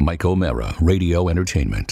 Mike O'Mara, Radio Entertainment.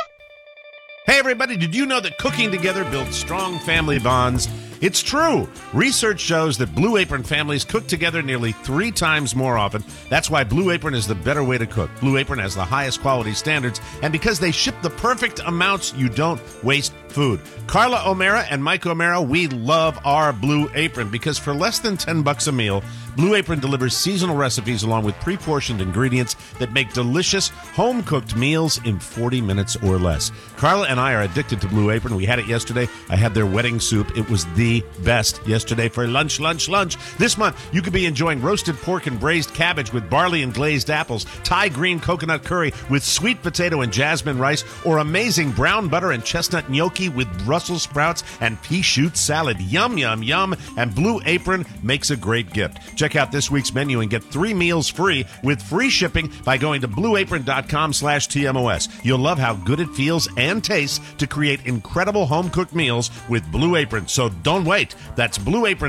Hey, everybody, did you know that cooking together builds strong family bonds? It's true. Research shows that Blue Apron families cook together nearly 3 times more often. That's why Blue Apron is the better way to cook. Blue Apron has the highest quality standards, and because they ship the perfect amounts, you don't waste food. Carla O'Mara and Mike O'Mara, we love our Blue Apron because for less than $10 a meal, Blue Apron delivers seasonal recipes along with pre-portioned ingredients that make delicious home-cooked meals in 40 minutes or less. Carla and I are addicted to Blue Apron. We had it yesterday. I had their wedding soup. It was the best yesterday for lunch. This month, you could be enjoying roasted pork and braised cabbage with barley and glazed apples, Thai green coconut curry with sweet potato and jasmine rice, or amazing brown butter and chestnut gnocchi with Brussels sprouts and pea shoot salad. Yum, yum, yum. And Blue Apron makes a great gift. Check out this week's menu and get 3 meals free with free shipping by going to blueapron.com/TMOS. You'll love how good it feels and tastes to create incredible home-cooked meals with Blue Apron. So don't wait. That's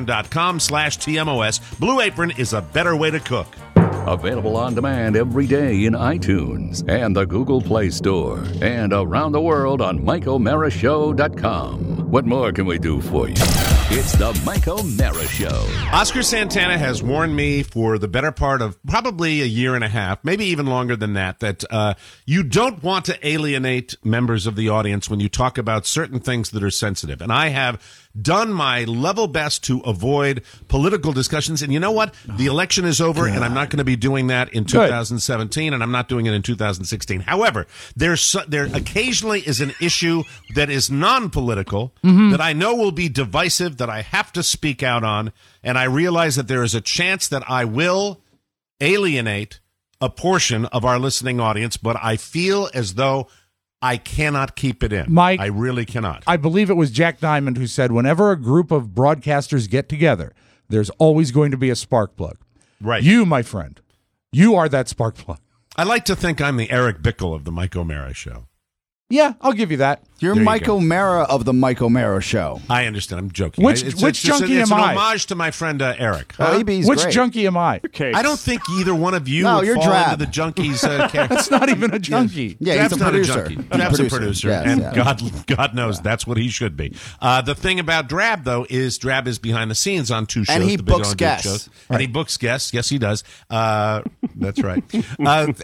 blueapron.com/TMOS. Blue Apron is a better way to cook. Available on demand every day in iTunes and the Google Play Store and around the world on MikeO'MaraShow.com. What more can we do for you? It's the Mike O'Mara Show. Oscar Santana has warned me for the better part of probably a year and a half, maybe even longer than that, that you don't want to alienate members of the audience when you talk about certain things that are sensitive. And I have done my level best to avoid political discussions. And you know what? The election is over, and I'm not going to be doing that in 2017, and I'm not doing it in 2016. However, there occasionally is an issue that is non-political that I know will be divisive, that I have to speak out on, and I realize that there is a chance that I will alienate a portion of our listening audience, but I feel as though I cannot keep it in. Mike, I really cannot. I believe it was Jack Diamond who said, whenever a group of broadcasters get together, there's always going to be a spark plug. Right. You, my friend, you are that spark plug. I like to think I'm the Eric Bickle of the Mike O'Mara Show. Yeah, I'll give you that. You're There you Mike go. O'Mara of the Mike O'Mara Show. I understand. I'm joking. Which It's junkie it's am I? an homage to my friend Eric. Oh, EB's Which great. junkie am I? Okay. I don't think either one of you No, would you're fall drab. into the junkies category. That's not even a junkie. Yeah, Drab's he's a not producer. junkie. He's a Drab's a producer, Yes, and yeah. God knows that's what he should be. The thing about Drab, though, is Drab is behind the scenes on 2 shows. And he the Big books On Duke guests. shows. And he books guests. Yes, he does. That's right. And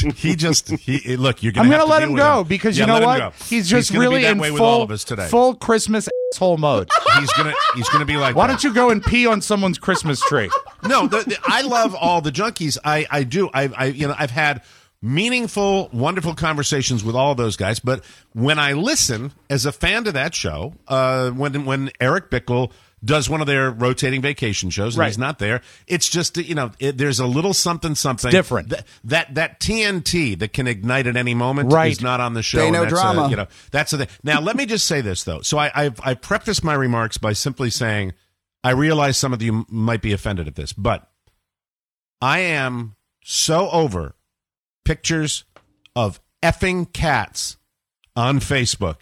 look, you're I'm going to let him go because you know what? He's just gonna really be that in way with all of us today. full Christmas asshole mode. He's gonna be like. Why that. don't you go and pee on someone's Christmas tree? No, I love all the junkies. I do. I've had meaningful, wonderful conversations with all those guys. But when I listen as a fan to that show, when Eric Bickle does one of their rotating vacation shows and Right. he's not there, it's just there's a little something different. That TNT that can ignite at any moment Right. is not on the show. They and know that's drama. that's the thing. Now let me just say this though. So I prefaced my remarks by simply saying I realize some of you might be offended at this, but I am so over pictures of effing cats on Facebook.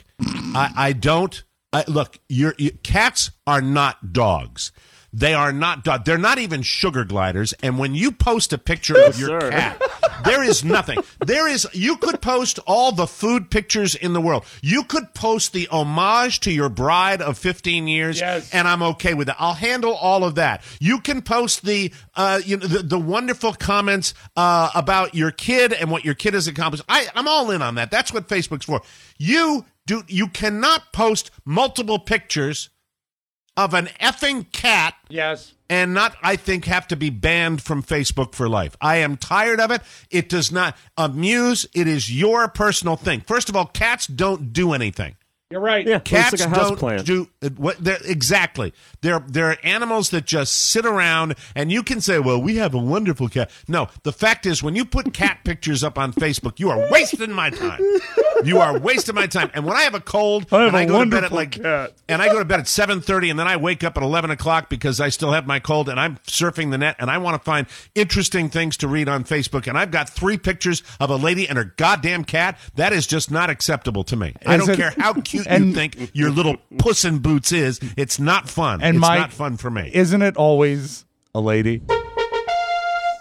Look, cats are not dogs. They are not dogs. They're not even sugar gliders. And when you post a picture of your cat, there is nothing. You could post all the food pictures in the world. You could post the homage to your bride of 15 years, Yes. and I'm okay with it. I'll handle all of that. You can post the wonderful comments about your kid and what your kid has accomplished. I'm all in on that. That's what Facebook's for. You cannot post multiple pictures of an effing cat Yes. and not, I think, have to be banned from Facebook for life. I am tired of it. It does not amuse. It is your personal thing. First of all, cats don't do anything. You're right. Yeah, Cats it's like a house don't plant. do what. Exactly. They're animals that just sit around, and you can say, "Well, we have a wonderful cat." No, the fact is, when you put cat pictures up on Facebook, you are wasting my time. You are wasting my time. And when I have a cold, I have and I a go to bed at wonderful cat. and I go to bed at 7:30, and then I wake up at 11 o'clock because I still have my cold, and I'm surfing the net, and I want to find interesting things to read on Facebook, and I've got 3 pictures of a lady and her goddamn cat. That is just not acceptable to me. I don't care how cute you think your little Puss in Boots is. It's not fun. And it's Mike, not fun for me. Isn't it always a lady?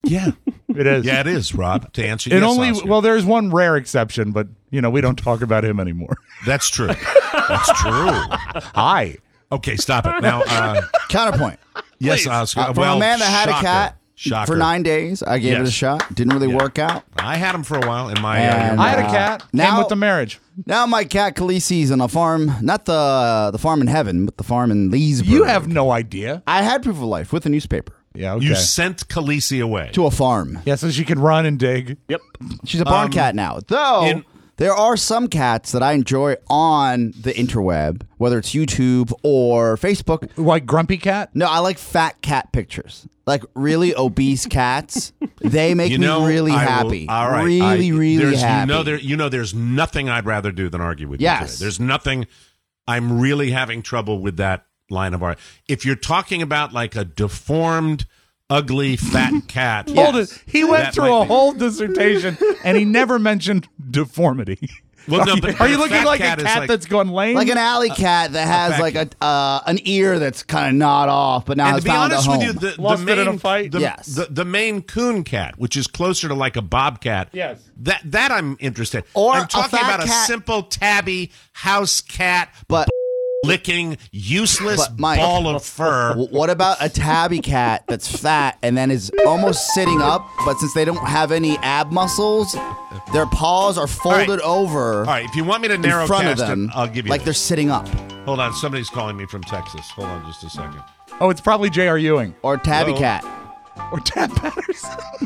Yeah. It is. Yeah, it is, Rob, to answer It yes, only Oscar. well, there's one rare exception, but we don't talk about him anymore. That's true. That's true. Hi. Okay, stop it. Now, Counterpoint. yes, Oscar. From a man that had a cat Shocker. for 9 days, I gave it a Yes. shot. Didn't really work out. I had him for a while in my And- I had a cat. Came now- with the marriage. Now my cat Khaleesi's on a farm, not the farm in heaven, but the farm in Leesburg. You have no idea. I had proof of life with a newspaper Yeah. Okay. You sent Khaleesi away. to a farm. Yeah, so she can run and dig. Yep. She's a barn cat now. Though there are some cats that I enjoy on the interweb, whether it's YouTube or Facebook. Like Grumpy Cat. No, I like fat cat pictures. Like really obese cats. They make me really I will- happy. all right. Really there's, happy. There's nothing I'd rather do than argue with you Yes. today. There's nothing. I'm really having trouble with that line of art. If you're talking about like a deformed, ugly, fat cat. Hold it. He went That through might a be- whole dissertation and he never mentioned deformity. Well, no, but Are you a looking fat like a cat is cat like- that's gone lame? Like an alley cat that has like an ear that's kind of gnawed off, but now And has to be found honest a home. with you, the Lost it Maine, in a fight? Yes. the Maine Coon cat, which is closer to like a bobcat. Yes. That I'm interested. Or I'm a talking fat about cat- a simple tabby house cat, but licking useless But, Mike, ball of fur. what about a tabby cat that's fat and then is almost sitting up, but since they don't have any ab muscles, their paws are folded over All right, if you want me to in narrow front of cast them, it, I'll give you like they're this. sitting up. Hold on, somebody's calling me from Texas. Hold on just a second. Oh, it's probably J.R. Ewing. Or tabby Hello? cat. Or Tab Patterson.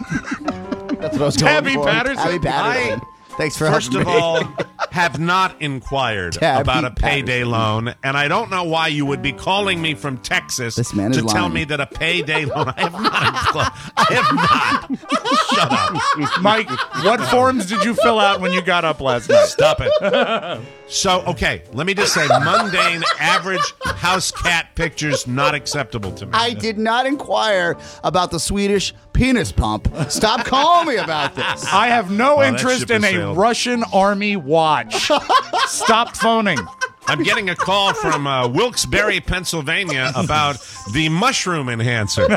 That's what I was Tabby going for. Patterson? Tabby Patterson. Thanks for First helping of me. all, have not inquired Tabby about a payday Patterson. loan, and I don't know why you would be calling me from Texas This man is to tell lying. me that a payday loan. I have not. I have not. Shut up. Mike, what forms did you fill out when you got up last night? Stop it. So, okay, let me just say, mundane, average house cat pictures not acceptable to me. I did not inquire about the Swedish penis pump. Stop calling me about this. I have no that interest ship in has a sailed. Russian army watch. Stop phoning. I'm getting a call from Wilkes-Barre, Pennsylvania about the mushroom enhancer.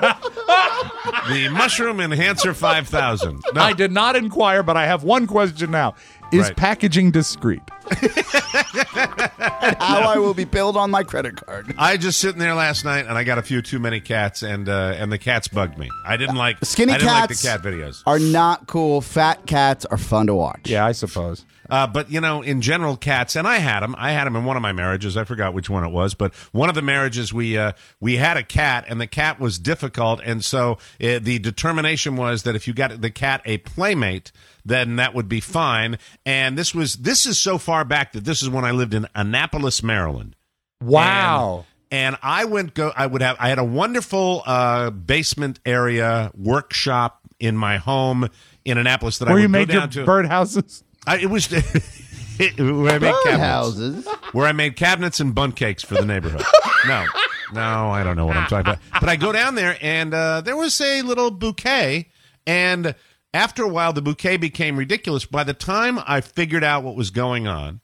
The mushroom enhancer 5000. No, I did not inquire, but I have one question now. Is Right. packaging discreet? How I will be billed on my credit card. I just sitting there last night, and I got a few too many cats, and the cats bugged me. I didn't like Skinny I didn't like cats the cat videos. are not cool. Fat cats are fun to watch. Yeah, I suppose. But in general, cats, and I had them in one of my marriages. I forgot which one it was, but one of the marriages we had a cat, and the cat was difficult, and so the determination was that if you got the cat a playmate, then that would be fine. And this is so far back that this is when I lived in Annapolis, Maryland. Wow. And I had a wonderful basement area workshop in my home in Annapolis that I Where would you go made your down to. birdhouses? It was where I made cabinets. Houses. Where I made cabinets and bun cakes for the neighborhood. No, I don't know what I'm talking about. But I go down there, and there was a little bouquet, and after a while, the bouquet became ridiculous. By the time I figured out what was going on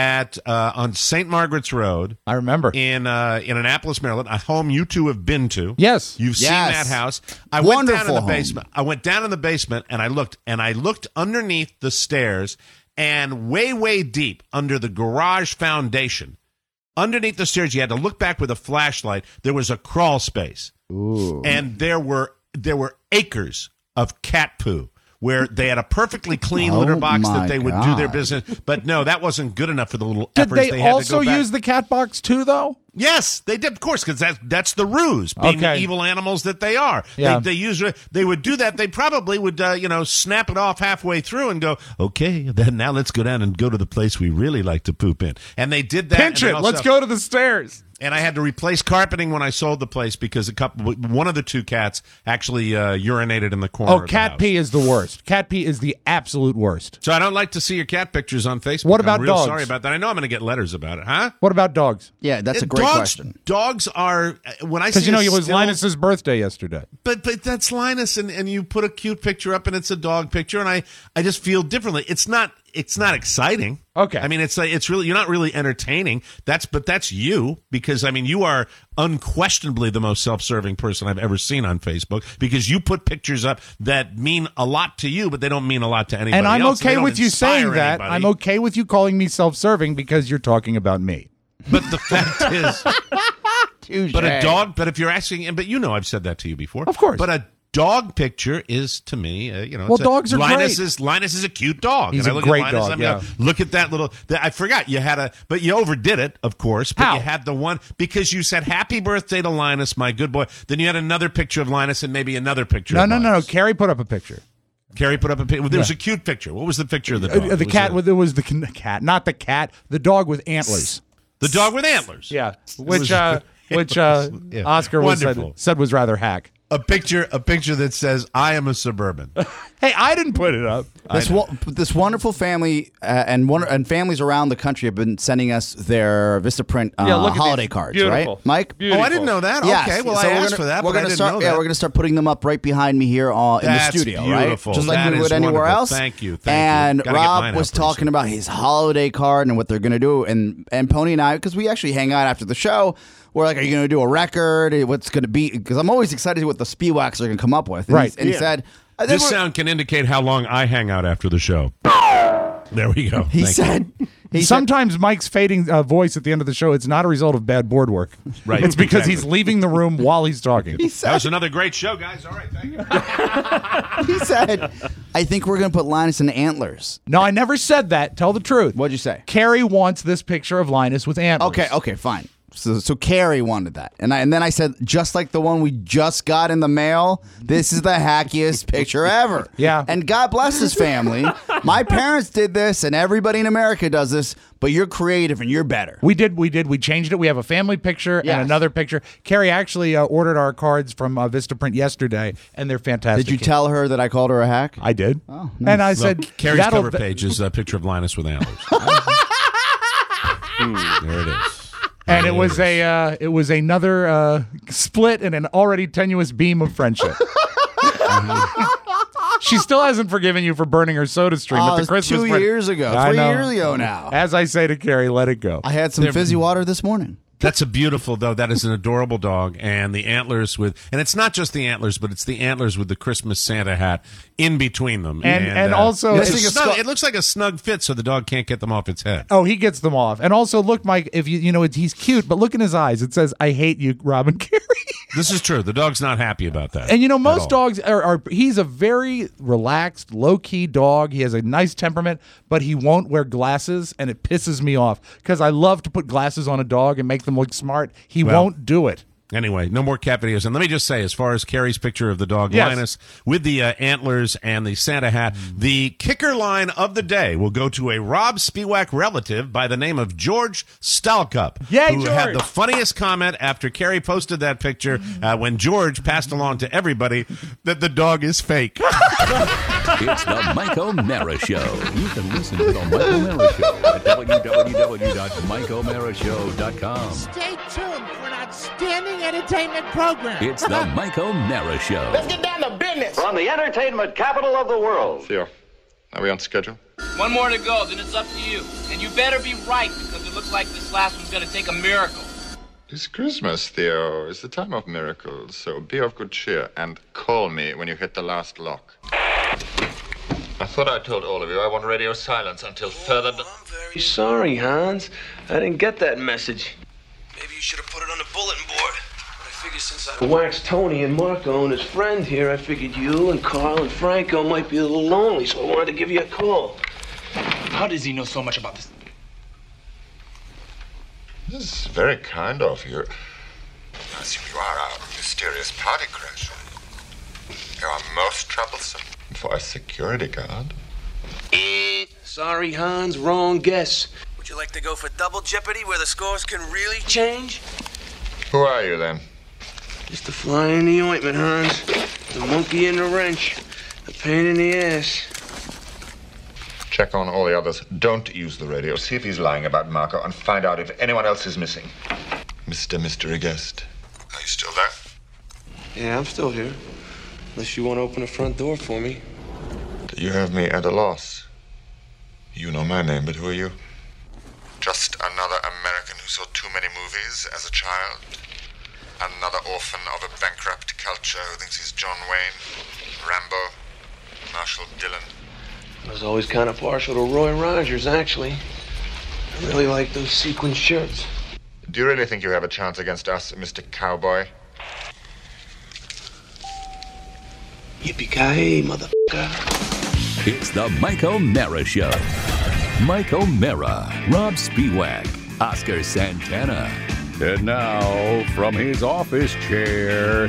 on St. Margaret's Road I remember. in Annapolis, Maryland, a home you two have been to. Yes. You've seen Yes. that house. I went down in Wonderful the home. basement. I went down in the basement and I looked underneath the stairs, and way, way deep under the garage foundation, underneath the stairs, you had to look back with a flashlight. There was a crawl space. Ooh. And there were acres of cat poo where they had a perfectly clean Oh litter box my that they would do their God. business. But no, that wasn't good enough for the little Did efforts they had also to go back. use the cat box too, though? Yes, they did, of course, because that's the ruse, being the Okay. evil animals that they are. Yeah. They would do that. They probably would, snap it off halfway through and go, okay, then now let's go down and go to the place we really like to poop in. And they did that. Pinch and it. they Let's also- go to the stairs. And I had to replace carpeting when I sold the place because one of the two cats actually urinated in the corner. Oh, of the cat house. pee is the worst. Cat pee is the absolute worst. So I don't like to see your cat pictures on Facebook. What about I'm real dogs? sorry about that. I know I'm going to get letters about it, huh? What about dogs? Yeah, that's a great question. Dogs are when I Because see it was still, Linus's birthday yesterday. But that's Linus, and you put a cute picture up, and it's a dog picture, and I just feel differently. It's not exciting. Okay. I mean, it's really, you're not really entertaining. But that's you, because I mean, you are unquestionably the most self-serving person I've ever seen on Facebook, because you put pictures up that mean a lot to you, but they don't mean a lot to anybody And I'm else. okay They don't with you saying inspire that. anybody. I'm okay with you calling me self-serving because you're talking about me. But the fact is, Touché. but a dog. But if you're asking, but I've said that to you before, Of course. But a dog picture is, to me, Well, dogs are Linus great. Linus is a cute dog. He's and I a look great at Linus, dog, I'm yeah. gonna look at that little. I forgot you had but you overdid it, of course. But How? you had the one because you said "Happy birthday to Linus, my good boy." Then you had another picture of Linus and maybe another picture. No, of no. Linus. Carrie put up a picture. Carrie put up a picture. There was a cute picture. What was the picture of the dog? The cat. It was the cat, not the cat. The dog with antlers. the dog with antlers. Yeah, was- which Yeah. Oscar Wonderful. said was rather hack. A picture that says "I am a suburban." Hey, I didn't put it up. This wonderful family and families around the country have been sending us their Vistaprint look at holiday these. cards, Beautiful. right, Mike? Oh, I didn't know that. Yes. Okay, well, So I we're asked gonna- for that, We're but I gonna didn't start. know Yeah, that. we're gonna start putting them up right behind me here in the That's studio, beautiful. right? Just like That we is would anywhere wonderful. else. Thank you. And Gotta get Rob mine was out pretty talking soon. about his holiday card and what they're gonna do, and Pony and I, because we actually hang out after the show. We're like, are you going to do a record? What's going to be? Because I'm always excited to see what the Spiwax are going to come up with. And Right. He said, I think This we're- sound can indicate how long I hang out after the show. There we go. he Thank said, he said, Sometimes Mike's fading voice at the end of the show, it's not a result of bad board work. Right, It's because exactly. he's leaving the room while he's talking. That was another great show, guys. All right, thank you. he said, I think we're going to put Linus in antlers. No, I never said that. Tell the truth. What'd you say? Carrie wants this picture of Linus with antlers. Okay, fine. So Carrie wanted that, and then I said, just like the one we just got in the mail, this is the hackiest picture ever. Yeah. And God bless his family. My parents did this, and everybody in America does this. But you're creative and you're better. We did. We changed it. We have a family picture Yes. and another picture. Carrie actually ordered our cards from Vistaprint yesterday, and they're fantastic. Did you tell her that I called her a hack? I did. Oh, And I said, Look, Carrie's that'll- cover page is a picture of Linus with antlers. There it is. And it was another split in an already tenuous beam of friendship. She still hasn't forgiven you for burning her soda stream Oh, at it the was Christmas 2 party. years ago. I 3 know. years ago now. As I say to Carrie, let it go. I had some fizzy water this morning. That's a beautiful, though. That is an adorable dog, and the antlers and it's not just the antlers, but it's the antlers with the Christmas Santa hat in between them. And also- it's Missing a snug- skull- it looks like a snug fit, so the dog can't get them off its head. Oh, he gets them off. And also, look, Mike, if he's cute, but look in his eyes. It says, I hate you, Robin Carey. This is true. The dog's not happy about that. And at most all. dogs he's a very relaxed, low-key dog. He has a nice temperament, but he won't wear glasses, and it pisses me off because I love to put glasses on a dog and make them look smart. He won't do it. Anyway, no more cat videos. And let me just say, as far as Carrie's picture of the dog Yes. Linus with the antlers and the Santa hat, the kicker line of the day will go to a Rob Spiewak relative by the name of George Stalkup, Yay, who had George! the funniest comment after Carrie posted that picture when George passed along to everybody that the dog is fake. It's the Mike O'Mara Show. You can listen to the Mike O'Mara Show at www.mikeomarashow.com. Stay tuned for an outstanding entertainment program. It's the Mike O'Mara Show. Let's get down to business. From the entertainment capital of the world. Theo, are we on schedule? One more to go, then it's up to you. And you better be right, because it looks like this last one's gonna take a miracle. It's Christmas, Theo. It's the time of miracles, so be of good cheer and call me when you hit the last lock. I thought I told all of you I want radio silence until further... I'm very sorry, Hans. I didn't get that message. Maybe you should have put it on the bulletin board. But I figured since I waxed Tony and Marco and his friend here, I figured you and Carl and Franco might be a little lonely, so I wanted to give you a call. How does he know so much about this? This is very kind of you. I assume you are our mysterious party crasher. You are most troublesome for a security guard. Sorry, Hans, wrong guess. Would you like to go for double jeopardy where the scores can really change? Who are you, then? Just a fly in the ointment, Hans. The monkey in the wrench. A pain in the ass. Check on all the others. Don't use the radio. See if he's lying about Marco and find out if anyone else is missing. Mr. Mystery Guest. Are you still there? Yeah, I'm still here. Unless you want to open the front door for me. You have me at a loss. You know my name, but who are you? Just another American who saw too many movies as a child. Another orphan of a bankrupt culture who thinks he's John Wayne, Rambo, Marshall Dillon. I was always kind of partial to Roy Rogers, actually. I really like those sequin shirts. Do you really think you have a chance against us, Mr. Cowboy? Yippee-ki-yay, motherfucker. It's the Mike O'Mara Show. Mike O'Mara, Rob Spiewak, Oscar Santana. And now, from his office chair,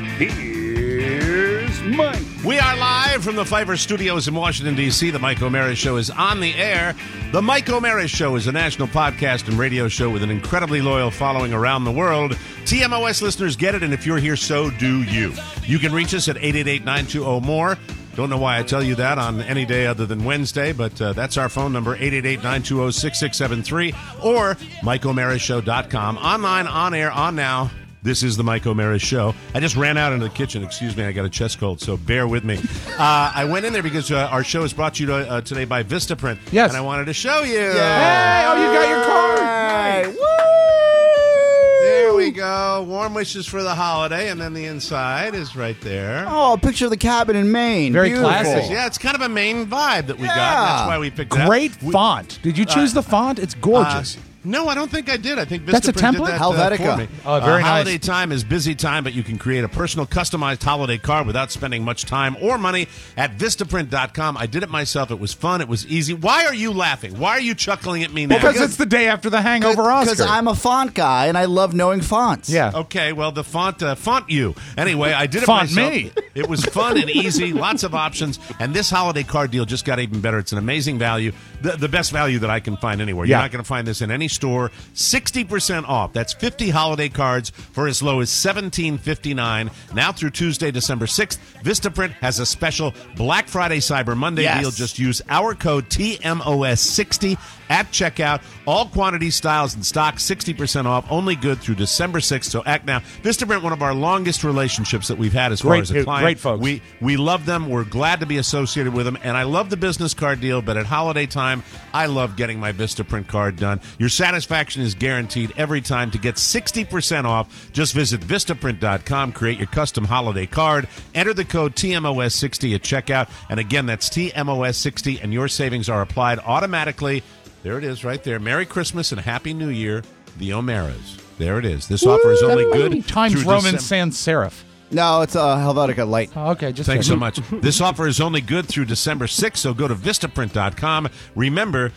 here's Mike. We are live from the Pfeiffer Studios in Washington, D.C. The Mike O'Mara Show is on the air. The Mike O'Mara Show is a national podcast and radio show with an incredibly loyal following around the world. TMOS listeners get it, and if you're here, so do you. You can reach us at 888-920-MORE. Don't know why I tell you that on any day other than Wednesday, but that's our phone number, 888-920-6673, or MikeO'MaraShow.com. Online, on air, on now. This is the Mike O'Mara Show. I just ran out into the kitchen. Excuse me, I got a chest cold, so bear with me. I went in there because our show is brought to you today by Vistaprint. Yes. And I wanted to show you. Hey, oh, you got your card. Nice. There we go. Warm wishes for the holiday, and then the inside is right there. Oh, a picture of the cabin in Maine. Very Beautiful. classic. Yeah, it's kind of a Maine vibe that we got. That's why we picked it up. Great font. Did you choose the font? It's gorgeous. No, I don't think I did. I think That's a Vistaprint template? did that Helvetica. for me. Oh, very nice. Holiday time is busy time, but you can create a personal, customized holiday card without spending much time or money at Vistaprint.com. I did it myself. It was fun. It was easy. Why are you laughing? Why are you chuckling at me now? Because it's the day after the Hangover Oscar. Because I'm a font guy, and I love knowing fonts. Yeah. Okay, well, the font you. Anyway, I did it Font myself. me. It was fun and easy, lots of options, and this holiday card deal just got even better. It's an amazing value, the best value that I can find anywhere. Yeah. You're not going to find this in any store. 60% off. That's 50 holiday cards for as low as $17.59. Now through Tuesday, December 6th, Vistaprint has a special Black Friday Cyber Monday deal. Just use our code TMOS60 at checkout. All quantities, styles, and stock, 60% off. Only good through December 6th. So act now. Vistaprint, one of our longest relationships that we've had as far as a client. Great folks. We love them. We're glad to be associated with them. And I love the business card deal, but at holiday time, I love getting my Vistaprint card done. Your satisfaction is guaranteed every time. To get 60% off, just visit Vistaprint.com, create your custom holiday card, enter the code TMOS60 at checkout. And again, that's TMOS60, and your savings are applied automatically. There it is right there. Merry Christmas and Happy New Year, the O'Maras. There it is. This offer is only good Times through Roman December. sans serif. No, it's a Helvetica Light. Oh, okay, just Thanks so checking. much. This offer is only good through December 6th, so go to Vistaprint.com. Remember,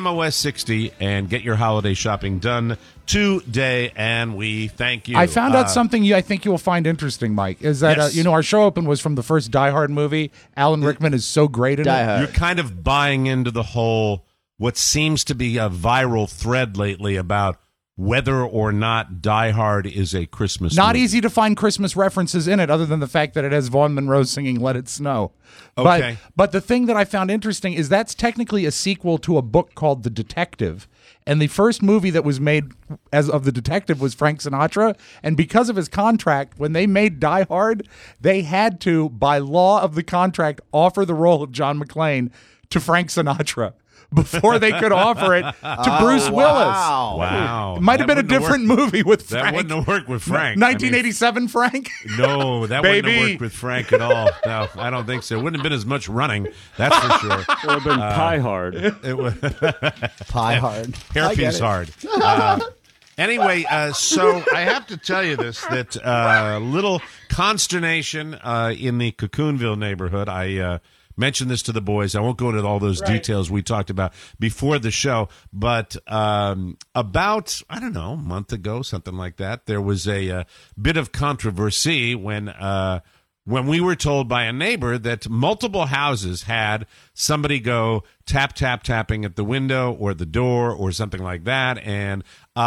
TMOS60, and get your holiday shopping done today, and we thank you. I found out something I think you will find interesting, Mike, is that, Yes. our show open was from the first Die Hard movie. Alan Rickman is so great in Die it. Hard. You're kind of buying into the whole, what seems to be a viral thread lately about whether or not Die Hard is a Christmas Not movie. easy to find Christmas references in it, other than the fact that it has Vaughn Monroe singing "Let It Snow." Okay. But the thing that I found interesting is that's technically a sequel to a book called The Detective, and the first movie that was made as of The Detective was Frank Sinatra. And because of his contract, when they made Die Hard, they had to, by law of the contract, offer the role of John McClane to Frank Sinatra before they could offer it to Bruce Willis. Wow. It might have been a different movie with Frank. That wouldn't have worked with Frank. 1987 Frank? No, that wouldn't Baby. have worked with Frank at all. No, I don't think so. It wouldn't have been as much running, that's for sure. It would have been Pie Hard. It was Pie Hard. I get hairpiece it. hard. Anyway, so I have to tell you this, that little consternation in the Cocoonville neighborhood. I mentioned this to the boys. I won't go into all those details we talked about before the show, but about, I don't know, a month ago, something like that, there was a bit of controversy when we were told by a neighbor that multiple houses had somebody go tapping at the window or the door or something like that. And,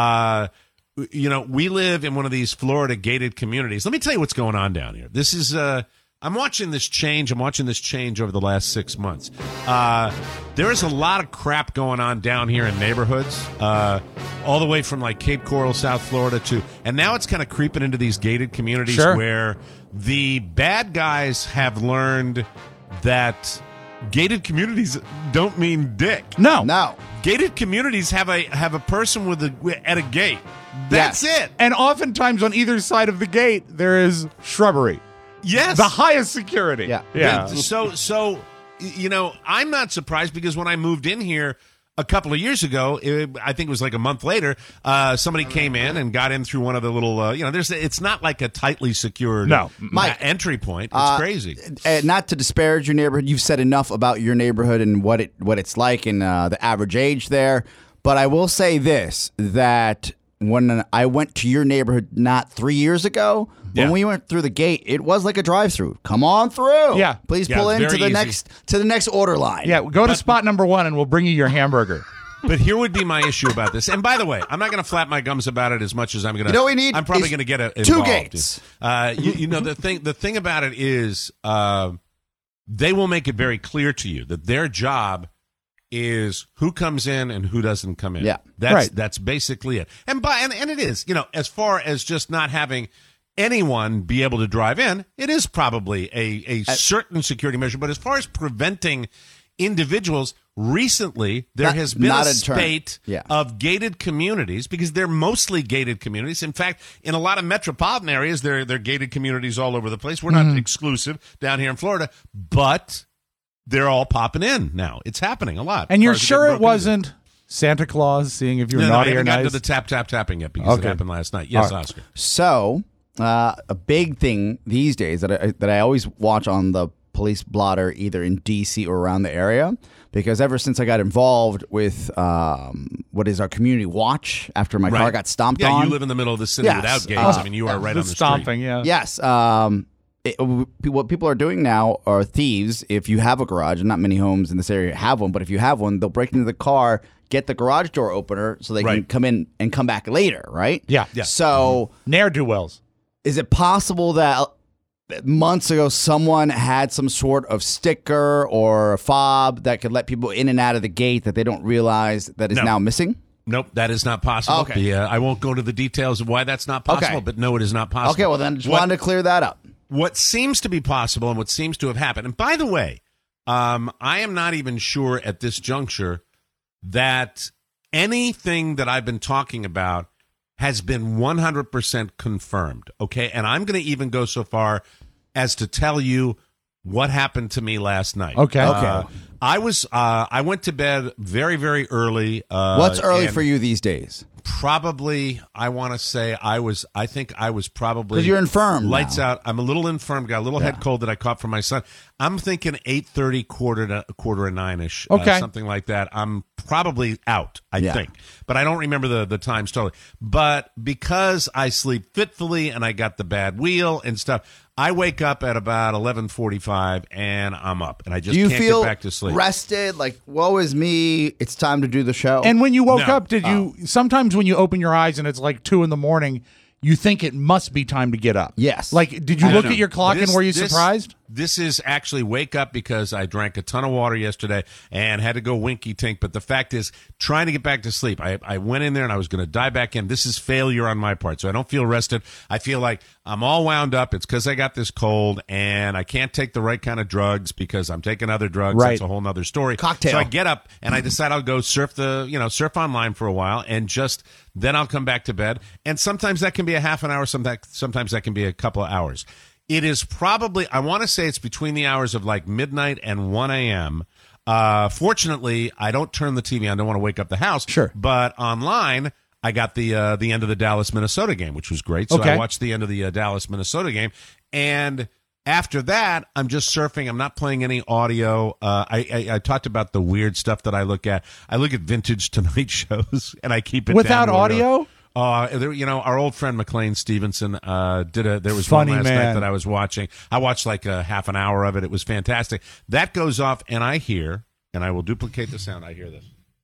we live in one of these Florida gated communities. Let me tell you what's going on down here. This is, I'm watching this change. I'm watching this change over the last 6 months. There is a lot of crap going on down here in neighborhoods. all the way from like Cape Coral, South Florida and now it's kind of creeping into these gated communities where the bad guys have learned that gated communities don't mean dick. No. Gated communities have a person at a gate. That's it. And oftentimes on either side of the gate there is shrubbery. Yes. The highest security. Yeah. So I'm not surprised because when I moved in here a couple of years ago, I think it was like a month later, somebody came in and got in through one of the little, it's not like a tightly secured entry point. It's crazy. Not to disparage your neighborhood. You've said enough about your neighborhood and what it's like and the average age there. But I will say this, that when I went to your neighborhood not 3 years ago, when we went through the gate, it was like a drive-through. Come on through. Yeah. Please pull in to the next order line. Yeah, go to spot number 1 and we'll bring you your hamburger. But here would be my issue about this. And by the way, I'm not going to flap my gums about it as much as I'm going to. I'm probably going to get involved. 2 gates. The thing about it is they will make it very clear to you that their job is who comes in and who doesn't come in. Yeah. That's basically it. And it is, as far as just not having anyone be able to drive in, it is probably a certain security measure. But as far as preventing individuals, recently there has been a spate of gated communities because they're mostly gated communities. In fact, in a lot of metropolitan areas, they're gated communities all over the place. We're not exclusive down here in Florida, but they're all popping in now. It's happening a lot. And you're sure it wasn't Santa Claus seeing if you're naughty or nice? I haven't gotten to the tapping yet because it happened last night. Yes, Oscar. So a big thing these days that I always watch on the police blotter, either in D.C. or around the area, because ever since I got involved with what is our community watch after my car got stomped on. Yeah, you live in the middle of the city without gates. You are right on the stomping, street. Yes. What people are doing now are thieves. If you have a garage, and not many homes in this area have one, but if you have one, they'll break into the car, get the garage door opener so they can come in and come back later, right? Yeah. So ne'er-do-wells. Is it possible that months ago someone had some sort of sticker or a fob that could let people in and out of the gate that they don't realize that is now missing? Nope, that is not possible. Okay. I won't go into the details of why that's not possible, but no, it is not possible. Okay, well then just wanted to clear that up. What seems to be possible and what seems to have happened, and by the way, I am not even sure at this juncture that anything that I've been talking about has been 100% confirmed, okay? And I'm going to even go so far as to tell you what happened to me last night. Okay. I went to bed very, very early. What's early for you these days? Probably, I want to say I think I was probably... Because you're infirm Lights now. out. I'm a little infirm. Got a little head cold that I caught from my son. I'm thinking 8:30, quarter to 9-ish. Okay. Something like that. I'm probably out, I think. But I don't remember the times totally. But because I sleep fitfully and I got the bad wheel and stuff, I wake up at about 11:45 and I'm up. And I just can't get back to sleep. Do you feel rested? Like, woe is me, it's time to do the show? And when you woke up, did you... Sometimes when you open your eyes and it's like 2 a.m, you think it must be time to get up. Yes. Like, did you look at your clock and were you surprised? This is actually wake up because I drank a ton of water yesterday and had to go winky tink. But the fact is, trying to get back to sleep. I went in there and I was going to dive back in. This is failure on my part. So I don't feel rested. I feel like I'm all wound up. It's because I got this cold and I can't take the right kind of drugs because I'm taking other drugs. Right. That's a whole nother story. Cocktail. So I get up and I decide I'll go surf online for a while and then I'll come back to bed. And sometimes that can be a half an hour. Sometimes that can be a couple of hours. It is probably, I want to say it's between the hours of like midnight and 1 a.m. Fortunately, I don't turn the TV on. I don't want to wake up the house. Sure. But online, I got the end of the Dallas-Minnesota game, which was great. So I watched the end of the Dallas-Minnesota game. And after that, I'm just surfing. I'm not playing any audio. I talked about the weird stuff that I look at. I look at vintage Tonight shows, and I keep it without down audio? Our old friend McLean Stevenson there was Funny one last man. night that I was watching. I watched like a half an hour of it. It was fantastic. That goes off, and I hear, and I will duplicate the sound. I hear this.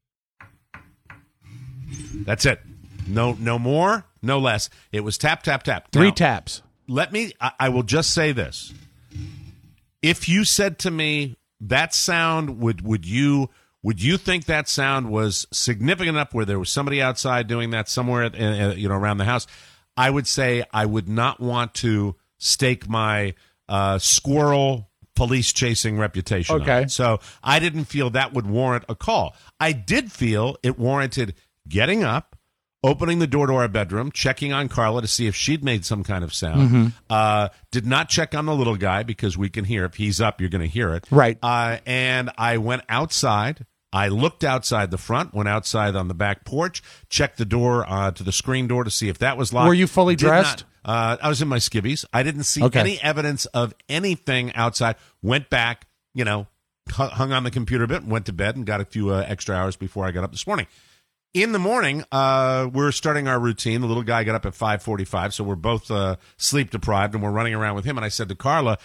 That's it. No more, no less. It was tap, tap, tap. 3 Now, taps. I will just say this. If you said to me that sound, would you Would you think that sound was significant enough where there was somebody outside doing that somewhere, around the house? I would say I would not want to stake my squirrel police chasing reputation. Okay. On it. So I didn't feel that would warrant a call. I did feel it warranted getting up, opening the door to our bedroom, checking on Carla to see if she'd made some kind of sound. Did not check on the little guy because we can hear. If he's up, you're going to hear it. Right. And I went outside. I looked outside the front, went outside on the back porch, checked the door to the screen door to see if that was locked. Were you fully Did dressed? not. I was in my skivvies. I didn't see any evidence of anything outside. Went back, hung on the computer a bit, and went to bed and got a few extra hours before I got up this morning. In the morning, we're starting our routine. The little guy got up at 5:45, so we're both sleep deprived, and we're running around with him. And I said to Carla,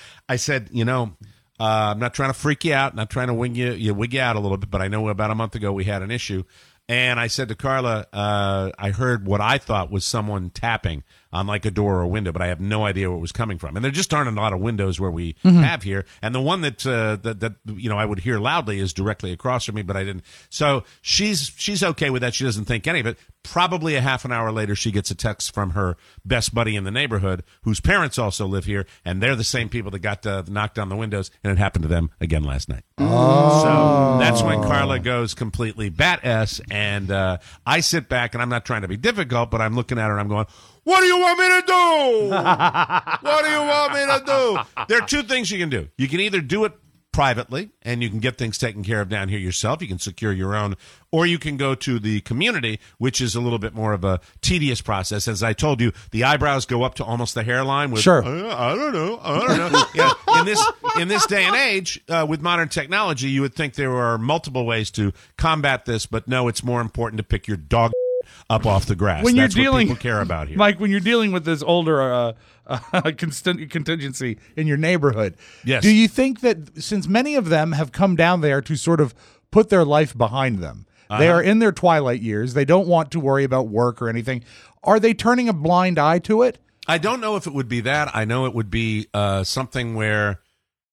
I'm not trying to freak you out, not trying to wig you out a little bit, but I know about a month ago we had an issue. And I said to Carla, I heard what I thought was someone tapping on like a door or a window, but I have no idea where it was coming from. And there just aren't a lot of windows where we have here. And the one that I would hear loudly is directly across from me, but I didn't. So she's okay with that. She doesn't think any of it. Probably a half an hour later, she gets a text from her best buddy in the neighborhood, whose parents also live here, and they're the same people that got knocked on the windows, and it happened to them again last night. Oh. So that's when Carla goes completely bat-ass, and I sit back, and I'm not trying to be difficult, but I'm looking at her, and I'm going, what do you want me to do? What do you want me to do? There are two things you can do. You can either do it privately, and you can get things taken care of down here yourself. You can secure your own, or you can go to the community, which is a little bit more of a tedious process. As I told you, the eyebrows go up to almost the hairline. With, sure. I don't know. Yeah, in this day and age, with modern technology, you would think there are multiple ways to combat this, but no, it's more important to pick your dog up off the grass. When That's you're dealing, what people care about here. Mike, when you're dealing with this older contingency in your neighborhood, yes. Do you think that since many of them have come down there to sort of put their life behind them, they are in their twilight years, they don't want to worry about work or anything, are they turning a blind eye to it? I don't know if it would be that. I know it would be something where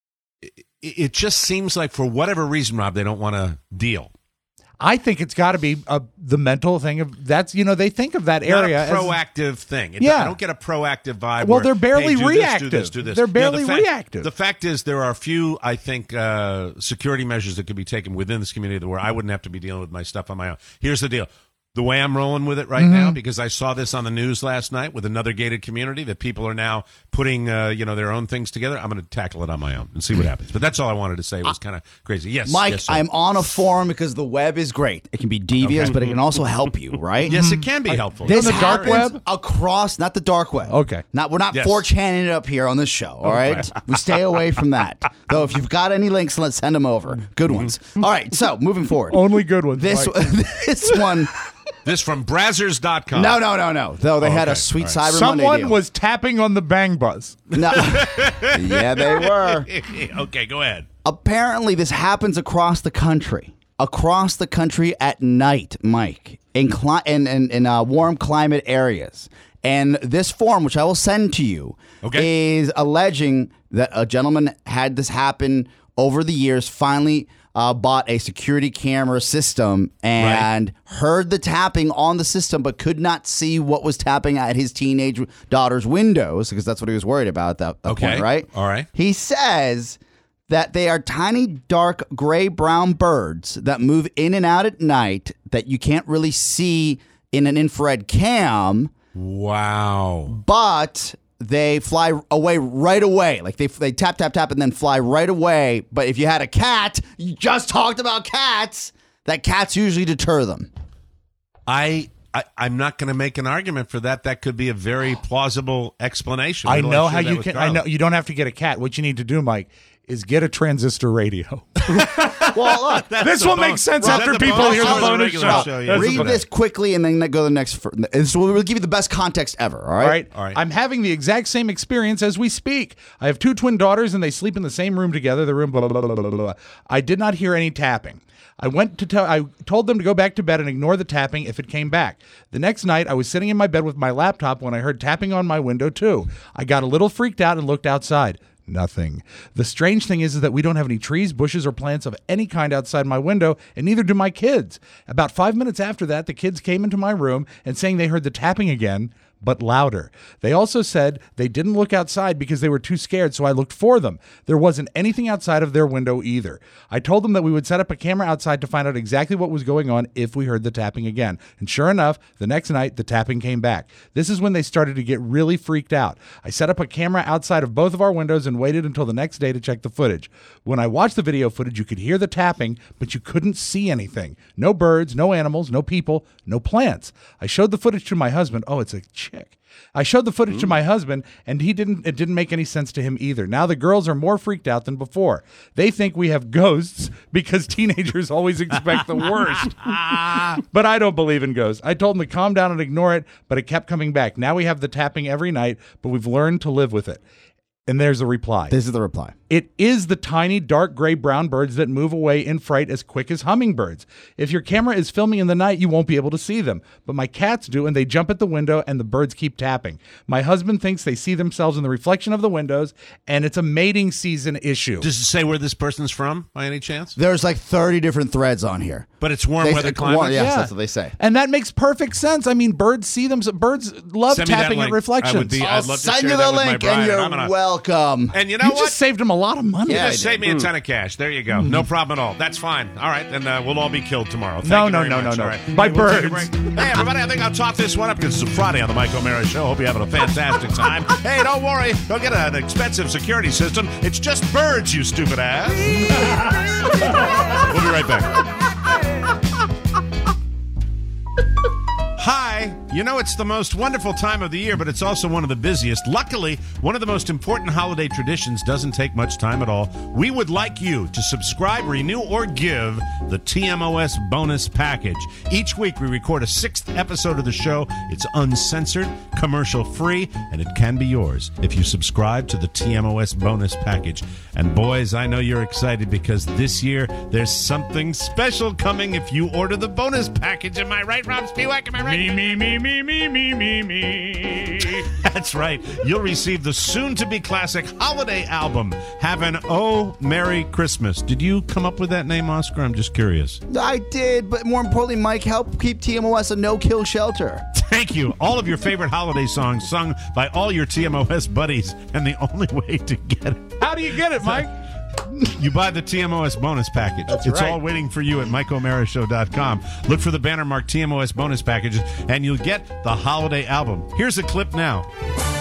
it just seems like for whatever reason, Rob, they don't want to deal. I think it's got to be the mental thing of that's, they think of that area as a proactive thing. Yeah. I don't get a proactive vibe. Well, where, they're barely hey, reactive. Do this. They're barely reactive. The fact is there are a few, I think, security measures that could be taken within this community where I wouldn't have to be dealing with my stuff on my own. Here's the deal. The way I'm rolling with it right now, because I saw this on the news last night with another gated community that people are now putting, their own things together. I'm going to tackle it on my own and see what happens. But that's all I wanted to say. It was kind of crazy. Yes, Mike, yes, I'm on a forum because the web is great. It can be devious, but it can also help you, right? Yes, it can be helpful. This the dark web across, not the dark web. Okay, we're not 4channing it up here on this show. All right, we stay away from that. Though, if you've got any links, let's send them over. Good ones. All right, so moving forward, only good ones. This one. This from Brazzers.com. No. Though they had a sweet Cyber Monday deal. Someone was tapping on the bang buzz. No. Yeah, they were. Okay, go ahead. Apparently, this happens across the country. Across the country at night, Mike, in warm climate areas. And this form, which I will send to you, is alleging that a gentleman had this happen over the years, finally bought a security camera system and heard the tapping on the system, but could not see what was tapping at his teenage daughter's windows, because that's what he was worried about at that point, right? All right. He says that they are tiny, dark, gray-brown birds that move in and out at night that you can't really see in an infrared cam. Wow. But they fly away right away. Like they tap, tap, tap, and then fly right away. But if you had a cat, you just talked about cats, that cats usually deter them. I'm not going to make an argument for that. That could be a very plausible explanation. I know how you can. I know you don't have to get a cat. What you need to do, Mike, is get a transistor radio. Well, look, this will make sense after people hear the bonus show. Read this quickly and then go to the next. This will give you the best context ever. All right? All right. I'm having the exact same experience as we speak. I have 2 twin daughters and they sleep in the same room together. The room, blah, blah, blah, blah, blah. I did not hear any tapping. I told them to go back to bed and ignore the tapping if it came back. The next night, I was sitting in my bed with my laptop when I heard tapping on my window too. I got a little freaked out and looked outside. Nothing. The strange thing is that we don't have any trees, bushes, or plants of any kind outside my window, and neither do my kids. About 5 minutes after that, the kids came into my room and saying they heard the tapping again, but louder. They also said they didn't look outside because they were too scared, so I looked for them. There wasn't anything outside of their window either. I told them that we would set up a camera outside to find out exactly what was going on if we heard the tapping again. And sure enough, the next night, the tapping came back. This is when they started to get really freaked out. I set up a camera outside of both of our windows and waited until the next day to check the footage. When I watched the video footage, you could hear the tapping, but you couldn't see anything. No birds, no animals, no people, no plants. I showed the footage to my husband. Oh, it's a chick. I showed the footage to my husband, and it didn't make any sense to him either. Now the girls are more freaked out than before. They think we have ghosts because teenagers always expect the worst. But I don't believe in ghosts. I told them to calm down and ignore it, but it kept coming back. Now we have the tapping every night, but we've learned to live with it. And there's the reply. This is the reply. It is the tiny dark gray brown birds that move away in fright as quick as hummingbirds. If your camera is filming in the night, you won't be able to see them. But my cats do, and they jump at the window, and the birds keep tapping. My husband thinks they see themselves in the reflection of the windows, and it's a mating season issue. Does it say where this person's from, by any chance? There's like 30 different threads on here. But it's warm weather climate? Yes, that's what they say. And that makes perfect sense. I mean, birds see them. Birds love tapping at reflections. I'd love to send share you that the with my link, bride, and you're welcome. And you know You what? just saved him a lot of money. Yeah, saved me a ton of cash. There you go. No problem at all. That's fine. All right, then we'll all be killed tomorrow. Thank you very much. No. All right. By We'll take a birds. break. Hey, everybody, I think I'll talk this one up because it's a Friday on the Mike O'Mara Show. Hope you're having a fantastic time. Hey, don't worry. Don't get an expensive security system. It's just birds, you stupid ass. We'll be right back. Hi. You know, it's the most wonderful time of the year, but it's also one of the busiest. Luckily, one of the most important holiday traditions doesn't take much time at all. We would like you to subscribe, renew, or give the TMOS bonus package. Each week, we record a 6th episode of the show. It's uncensored, commercial-free, and it can be yours if you subscribe to the TMOS bonus package. And boys, I know you're excited because this year, there's something special coming if you order the bonus package. Am I right, Rob Spiewak? Am I right? Me. That's right. You'll receive the soon-to-be classic holiday album, Have an Oh Merry Christmas. Did you come up with that name, Oscar? I'm just curious. I did, but more importantly, Mike, help keep TMOS a no-kill shelter. Thank you. All of your favorite holiday songs sung by all your TMOS buddies, and the only way to get it. How do you get it, Mike? You buy the TMOS bonus package. It's all waiting for you at MikeO'MaraShow.com. Look for the banner marked TMOS bonus packages, and you'll get the holiday album. Here's a clip now.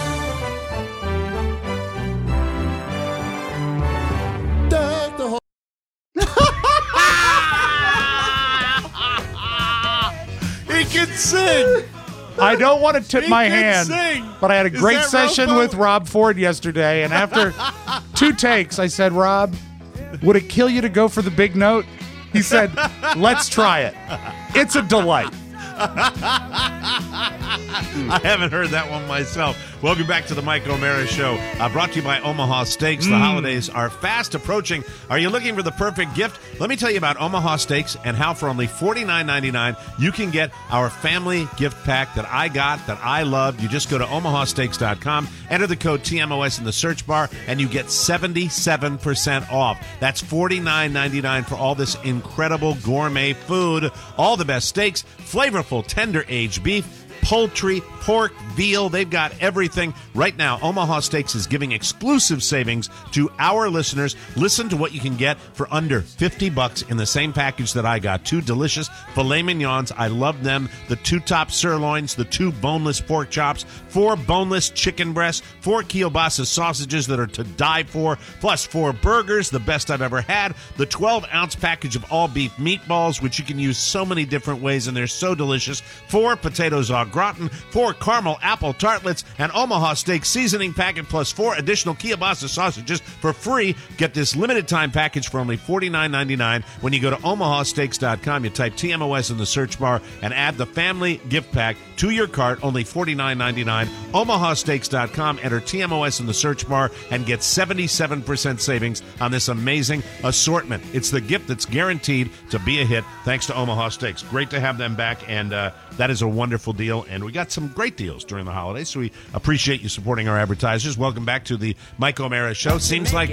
He can sing. I don't want to tip my hand, sing. but I had a Is great that session Ralph with Rob Ford yesterday, and after 2 takes, I said, Rob, would it kill you to go for the big note? He said, let's try it. It's a delight. I haven't heard that one myself. Welcome back to the Mike O'Mara Show, brought to you by Omaha Steaks. The holidays are fast approaching. Are you looking for the perfect gift? Let me tell you about Omaha Steaks and how for only $49.99 you can get our family gift pack that I got, that I loved. You just go to omahasteaks.com, enter the code TMOS in the search bar, and you get 77% off. That's $49.99 for all this incredible gourmet food. All the best steaks, flavorful, tender aged beef, poultry, pork, veal. They've got everything. Right now, Omaha Steaks is giving exclusive savings to our listeners. Listen to what you can get for under $50 in the same package that I got. 2 delicious filet mignons. I love them. The 2 top sirloins, the 2 boneless pork chops, 4 boneless chicken breasts, 4 kielbasa sausages that are to die for, plus 4 burgers, the best I've ever had, the 12-ounce package of all beef meatballs, which you can use so many different ways, and they're so delicious, 4 potatoes au gratin, 4 caramel apple tartlets, and Omaha Steak seasoning packet, plus 4 additional kielbasa sausages for free. Get this limited time package for only $49.99 when you go to omahasteaks.com. You type TMOS in the search bar and add the family gift pack to your cart, only $49.99. omahasteaks.com, enter TMOS in the search bar and get 77% savings on this amazing assortment. It's the gift that's guaranteed to be a hit thanks to Omaha Steaks. Great to have them back, and that is a wonderful deal. deal, and we got some great deals during the holidays, so we appreciate you supporting our advertisers. Welcome back to the Mike O'Mara Show. Seems like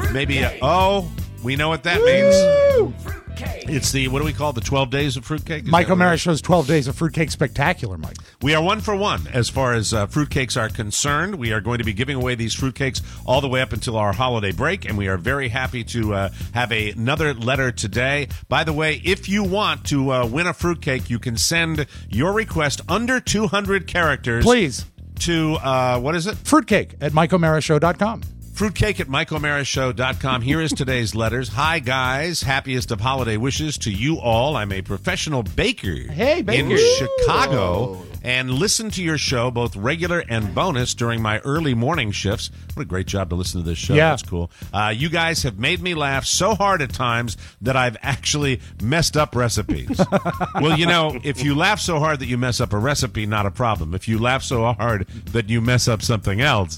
we know what that means. It's the, what do we call it, the 12 Days of Fruitcake? Mike O'Mara Show's 12 Days of Fruitcake Spectacular, Mike. We are 1 for 1 as far as fruitcakes are concerned. We are going to be giving away these fruitcakes all the way up until our holiday break, and we are very happy to have another letter today. By the way, if you want to win a fruitcake, you can send your request under 200 characters. Please. To, what is it? Fruitcake at MikeO'MaraShow.com. Fruitcake at MikeO'MaraShow.com. Here is today's letters. Hi, guys. Happiest of holiday wishes to you all. I'm a professional baker in Chicago and listen to your show, both regular and bonus, during my early morning shifts. What a great job to listen to this show. Yeah. That's cool. You guys have made me laugh so hard at times that I've actually messed up recipes. Well, you know, if you laugh so hard that you mess up a recipe, not a problem. If you laugh so hard that you mess up something else,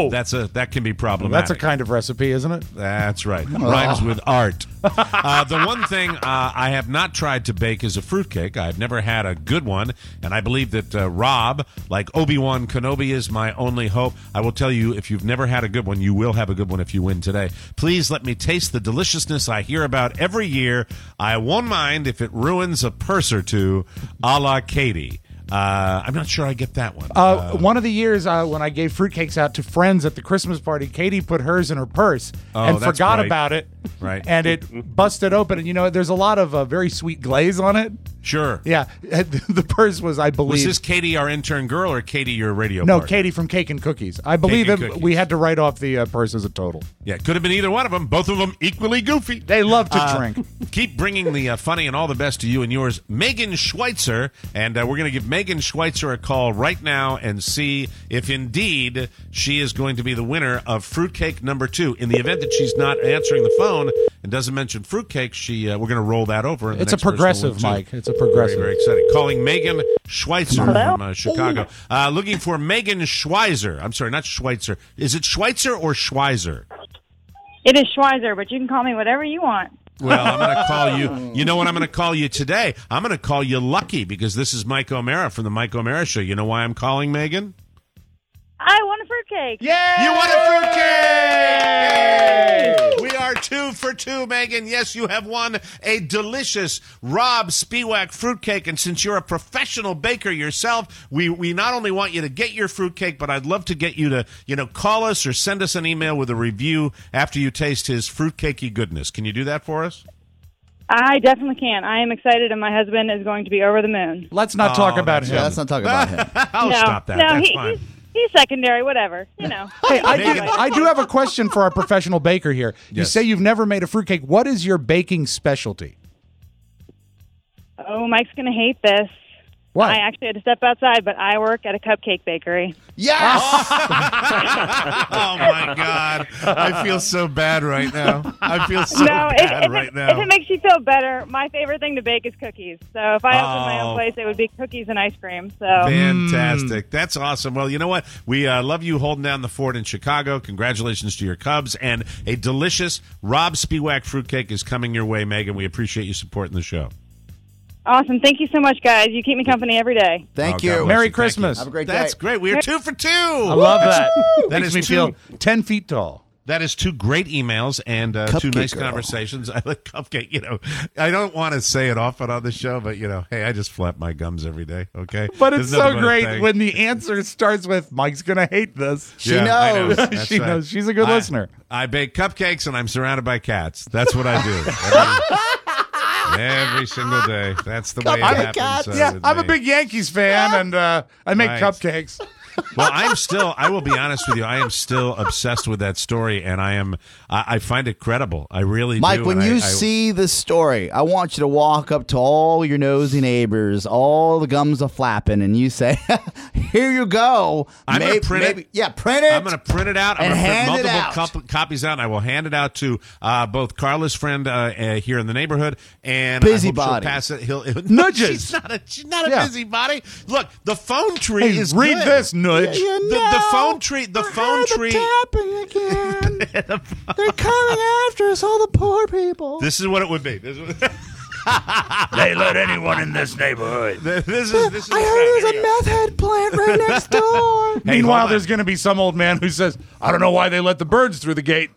that can be problematic. That's a kind of recipe, isn't it? That's right. Rhymes with art. The one thing I have not tried to bake is a fruitcake. I've never had a good one, and I believe that Rob, like Obi-Wan Kenobi, is my only hope. I will tell you, if you've never had a good one, you will have a good one if you win today. Please let me taste the deliciousness I hear about every year. I won't mind if it ruins a purse or two, a la Katie. I'm not sure I get that one. One of the years when I gave fruitcakes out to friends at the Christmas party, Katie put hers in her purse and forgot about it. Right. And it busted open. And, you know, there's a lot of very sweet glaze on it. Sure. Yeah. The purse was, I believe. Was this Katie, our intern girl, or Katie, your radio No, partner? Katie from Cake and Cookies. I believe that we had to write off the purse as a total. Yeah, it could have been either one of them. Both of them equally goofy. They love to drink. Keep bringing the funny and all the best to you and yours, Megan Schweitzer. And we're going to give Megan Schweitzer a call right now and see if indeed she is going to be the winner of fruitcake number 2. In the event that she's not answering the phone and doesn't mention fruitcake, we're going to roll that over. It's a progressive, Mike. It's a progressive. Very, very exciting. Calling Megan Schweitzer from Chicago. Looking for Megan Schweizer. I'm sorry, not Schweitzer. Is it Schweitzer or Schweizer? It is Schweizer, but you can call me whatever you want. Well, I'm going to call you. You know what I'm going to call you today? I'm going to call you Lucky, because this is Mike O'Mara from the Mike O'Mara Show. You know why I'm calling, Megan? I want a fruitcake. Yeah! You want a fruitcake! We are 2 for 2, Megan. Yes, you have won a delicious Rob Spiewak fruitcake. And since you're a professional baker yourself, we not only want you to get your fruitcake, but I'd love to get you to, call us or send us an email with a review after you taste his fruitcakey goodness. Can you do that for us? I definitely can. I am excited, and my husband is going to be over the moon. Let's not talk about him. Yeah, let's not talk about him. I'll stop that. That's fine. He's secondary, whatever, Hey, I do have a question for our professional baker here. You Yes. say you've never made a fruitcake. What is your baking specialty? Oh, Mike's going to hate this. What? I actually had to step outside, but I work at a cupcake bakery. Yes! Oh, my God. I feel so bad right now. I feel so bad right now. If it makes you feel better, my favorite thing to bake is cookies. So if I opened my own place, it would be cookies and ice cream. So Fantastic. That's awesome. Well, you know what? We love you holding down the fort in Chicago. Congratulations to your Cubs. And a delicious Rob Spiewak fruitcake is coming your way, Megan. We appreciate you supporting the show. awesome. Thank you so much, guys. You keep me company every day. Thank God you. bless Merry you. Christmas. Have a great day. That's great. We are 2 for 2. I love that. That Makes is me feel 10 feet tall. That is 2 great emails and 2 Cupcake nice girl. conversations. I like cupcake. I don't want to say it often on the show, but hey, I just flap my gums every day. Okay, But it's There's nothing so but a great thing. when the answer starts with "Mike's gonna hate this." She Yeah, I know. knows. That's She right. knows. She's a good listener. I bake cupcakes and I'm surrounded by cats. That's what I do every single day. That's the way it Cupcake happens. cats. Yeah, with I'm a me. big Yankees fan, and I make Right. cupcakes. Well, I will be honest with you, I am still obsessed with that story, and I find it credible. I really Mike, do. when and you I see the story, I want you to walk up to all your nosy neighbors, all the gums are flapping, and you say, here you go. I'm going to print it. Yeah, print it. I'm going to print it out. I'm and going to hand print it multiple out. copies out, and I will hand it out to both Carla's friend here in the neighborhood and Busybody. I hope she'll pass it. Nudges. She's not a Yeah. busybody. Look, the phone tree Hey, is read good. this, Nudge. The phone tree. The phone tree. Tapping again. They're coming after us, all the poor people. This is what it would be. This is what- They let anyone in this neighborhood. This is I heard there's a meth head plant right next door. Hey, Meanwhile, hold on. there's going to be some old man who says, I don't know why they let the birds through the gate.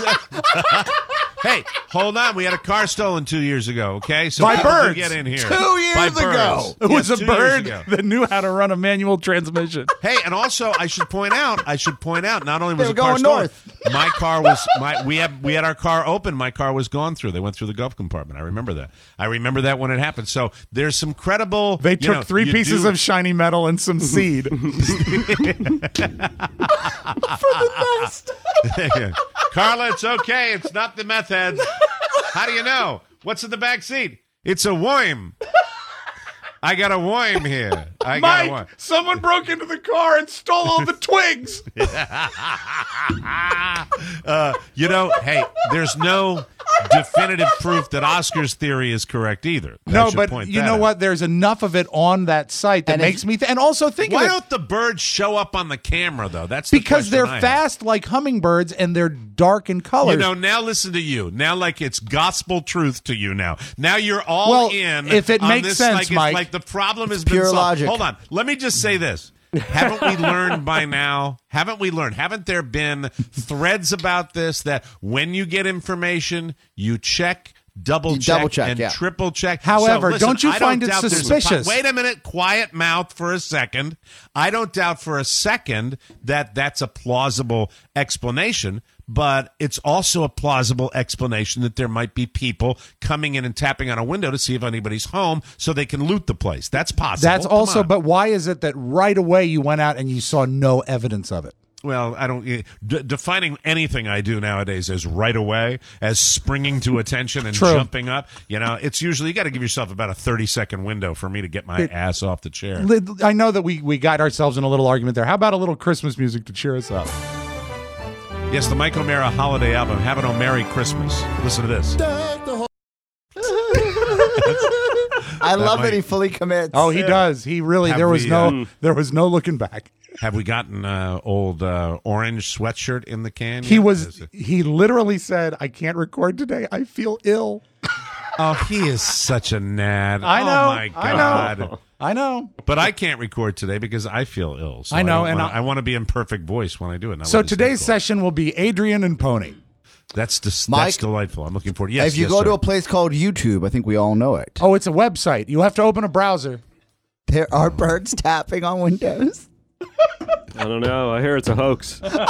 Hey, hold on. We had a car stolen 2 years ago, okay? So By people do birds. get in here. 2 years By ago. birds. It was Yes, a 2 years bird ago. that knew how to run a manual transmission. Hey, and also I should point out, not only was They the were car going stolen, north. my car was we had our car open. My car was gone through. They went through the glove compartment. I remember that. I remember that when it happened. So there's some credible. They took 3 pieces of shiny metal and some seed. For the nest. Carla, it's okay. It's not the meth heads. How do you know? What's in the back seat? It's a worm. I got a worm here. I got a worm. Mike, someone broke into the car and stole all the twigs. Hey, there's no definitive proof that Oscar's theory is correct either. No, but you know what? There's enough of it on that site that And makes me and also think Why of it. don't the birds show up on the camera, though? That's Because the they're question I have. fast like hummingbirds and they're dark in colors. You know, now listen to you. Now, like it's gospel truth to you. Now you're all Well, in. if it on makes this, sense, like, Mike. It's like the problem has pure been solved. logic. Hold on. Let me just say this. Haven't we learned by now? Haven't we learned? Haven't there been threads about this that when you get information, you check, double check, and yeah. triple check? However, So, listen, don't you I find it doubt there's a suspicious? wait a minute. Quiet mouth for a second. I don't doubt for a second that that's a plausible explanation. But it's also a plausible explanation that there might be people coming in and tapping on a window to see if anybody's home so they can loot the place. That's possible. That's Come also, on. but why is it that right away you went out and you saw no evidence of it? Well, I don't defining anything I do nowadays as right away, as springing to attention and True. jumping up. You know, it's usually you got to give yourself about a 30-second window for me to get my ass off the chair. I know that we got ourselves in a little argument there. How about a little Christmas music to cheer us up? Yes, the Mike O'Mara holiday album, Have a Merry Christmas. Listen to this. I love might- that he fully commits. Oh, he does. He really. Have There was we, there was no looking back. Have we gotten old orange sweatshirt in the can? He yet? was. He literally said, "I can't record today. I feel ill." Oh, he is such a nad. I know. Oh, my God. I know. But I can't record today because I feel ill. So I know, don't and wanna- I want to be in perfect voice when I do it. So today's session will be Adrian and Pony. That's Mike, delightful. I'm looking forward. Yes, if you yes, go to sir. a place called YouTube, I think we all know it. Oh, it's a website. You have to open a browser. There are birds tapping on windows. I don't know. I hear it's a hoax. Do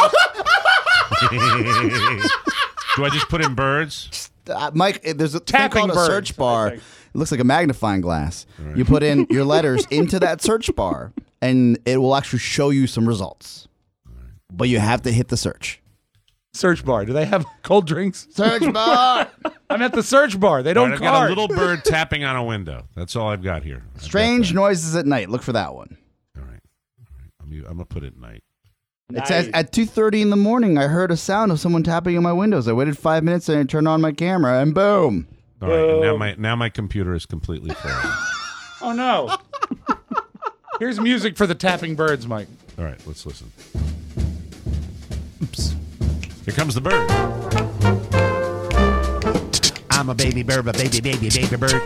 I just put in birds? Mike, there's a thing Tapping called a birds, search bar. It looks like a magnifying glass. You put in your letters into that search bar, and it will actually show you some results. But you have to hit the search. Search bar. Do they have cold drinks? Search bar. I'm at the search bar. They All don't right, I've got a card. little bird tapping on a window. That's all I've got here. I've got Strange that. noises at night. Look for that one. All right. I'm going to put it night. It says at 2:30 in the morning, I heard a sound of someone tapping on my windows. I waited 5 minutes and I turned on my camera, and boom. All right. And now my computer is completely frozen. Oh no. Here's music for the tapping birds, Mike. All right. Let's listen. Oops. Here comes the bird. I'm a baby bird, a baby bird.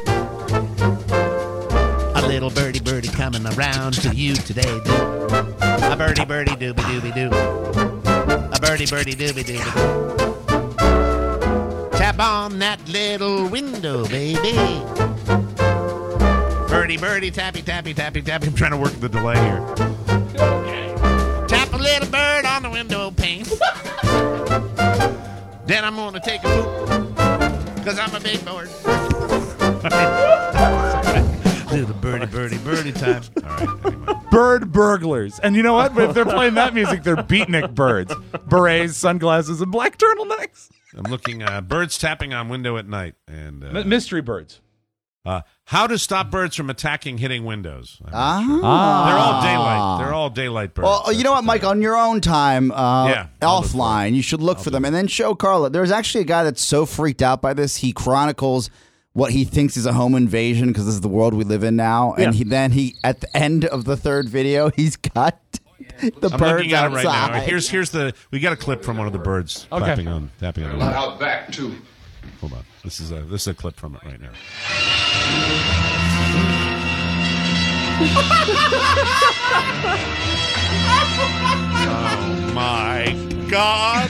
A little birdie coming around to you today. A birdie dooby dooby doo. A birdie dooby dooby doo. Tap on that little window, baby. Birdie, tappy, tappy, tappy, tappy. I'm trying to work the delay here. Tap a little bird on the window pane. Then I'm gonna take a poop, cause I'm a big bird. Little birdie time. All right. Anyway. Bird burglars. And you know what? If they're playing that music, they're beatnik birds. Berets, sunglasses, and black turtlenecks. I'm looking birds tapping on window at night and Mystery birds. how to stop birds from attacking hitting windows. They're all daylight birds. Well, you know what, Mike? On your own time, I'll offline, you should look for them and then show Carla. There's actually a guy that's so freaked out by this. He chronicles what he thinks is a home invasion because this is the world we live in now. And he at the end of the third video, he's got the I'm birds looking at outside. it right now. Here's we got a clip from one of the birds tapping on the window. Out back, too. Hold on. This is a clip from it right now. Oh my God!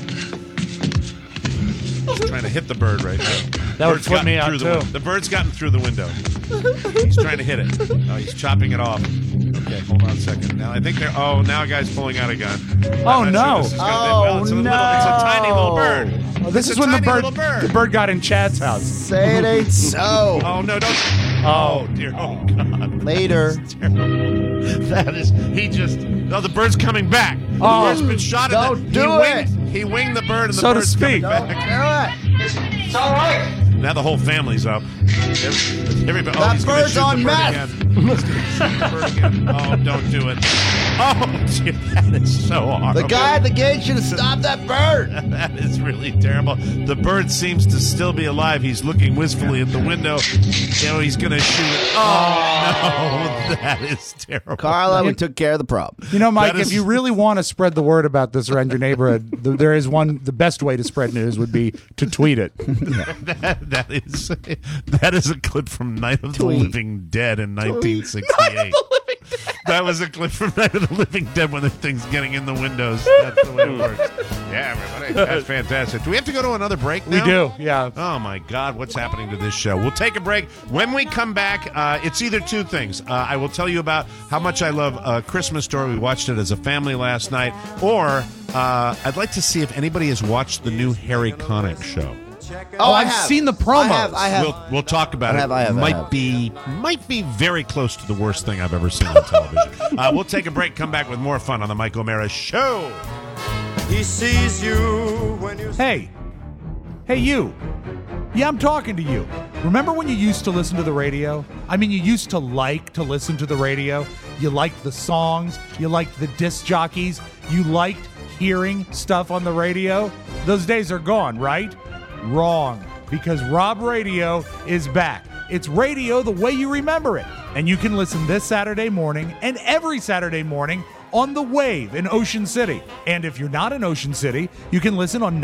He's trying to hit the bird right now. That would flip me out too. The bird's gotten through the window. He's trying to hit it. Oh, he's chopping it off. Okay, hold on a second. Now I think they're. Oh, now a guy's pulling out a gun. Oh no! It's a tiny little bird. Oh, this is when the bird got in Chad's house. Say it ain't so. Oh no! Don't. Oh dear. Oh God. Later. That is. He just. No, the bird's coming back. The bird's been shot at. He winged the bird, and the bird's coming back. It's all right. Now the whole family's up. Everybody. That bird's on meth. Oh, don't do it. Oh, gee, that is so horrible. The guy at the gate should have stopped that bird. That is really terrible. The bird seems to still be alive. He's looking wistfully at the window. You know, he's going to shoot it. Oh, no. That is terrible. Carla, we took care of the problem. You know, Mike, if you really want to spread the word about this around your neighborhood, there is the best way to spread news would be to tweet it. That is a clip from Night of the Living Dead in 1968. That was a clip from Night of the Living Dead when the thing's getting in the windows. That's the way it works. Yeah, everybody. That's fantastic. Do we have to go to another break now? We do, yeah. Oh, my God. What's happening to this show? We'll take a break. When we come back, it's either two things. I will tell you about how much I love A Christmas Story. We watched it as a family last night. Or I'd like to see if anybody has watched the new Harry Connick show. Oh, I've seen the promos. I have. We'll talk about it. Might be very close to the worst thing I've ever seen on television. We'll take a break. Come back with more fun on the Mike O'Meara Show. He sees you when you. Hey, you. Yeah, I'm talking to you. Remember when you used to listen to the radio? I mean, you used to like to listen to the radio. You liked the songs. You liked the disc jockeys. You liked hearing stuff on the radio. Those days are gone, right? Wrong, because Rob Radio is back. It's radio the way you remember it. And you can listen this Saturday morning and every Saturday morning on The Wave in Ocean City. And if you're not in Ocean City, you can listen on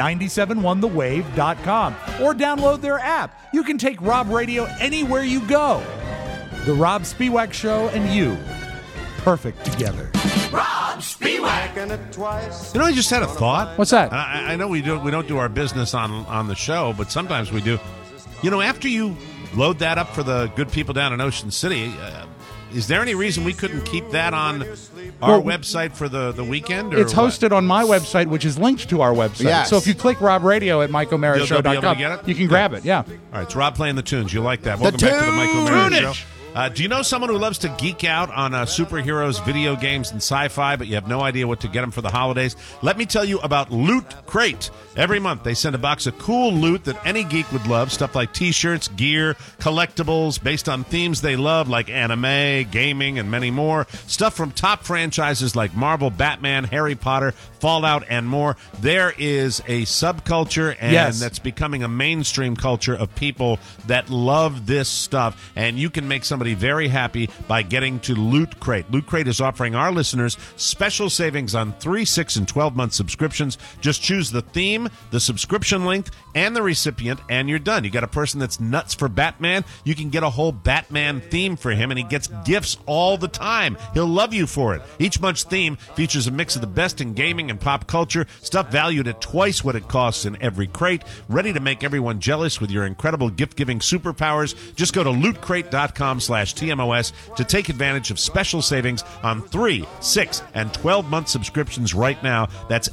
971thewave.com or download their app. You can take Rob Radio anywhere you go. The Rob Spiewak Show and you, perfect together. Rob Spiewak. You know, I just had a thought. What's that? I know we don't do our business on the show, but sometimes we do. You know, after you load that up for the good people down in Ocean City, is there any reason we couldn't keep that on our website for the weekend? Or it's hosted on my website, which is linked to our website. Yes. So if you click Rob Radio at MikeO'MearaShow.com, you can grab it. Yeah. All right, it's Rob playing the tunes. You like that? Welcome back to the Mike O'Meara Show. Do you know someone who loves to geek out on superheroes, video games, and sci-fi, but you have no idea what to get them for the holidays? Let me tell you about Loot Crate. Every month, they send a box of cool loot that any geek would love, stuff like T-shirts, gear, collectibles, based on themes they love, like anime, gaming, and many more. Stuff from top franchises like Marvel, Batman, Harry Potter, Fallout, and more. There is a subculture, and that's becoming a mainstream culture of people that love this stuff, and you can make somebody very happy by getting to Loot Crate. Loot Crate is offering our listeners special savings on 3, 6, and 12-month subscriptions. Just choose the theme, the subscription length, and the recipient, and you're done. You got a person that's nuts for Batman, you can get a whole Batman theme for him, and he gets gifts all the time. He'll love you for it. Each month's theme features a mix of the best in gaming and pop culture, stuff valued at twice what it costs in every crate, ready to make everyone jealous with your incredible gift-giving superpowers. Just go to lootcrate.com/TMOS to take advantage of special savings on 3, 6, and 12-month subscriptions right now. That's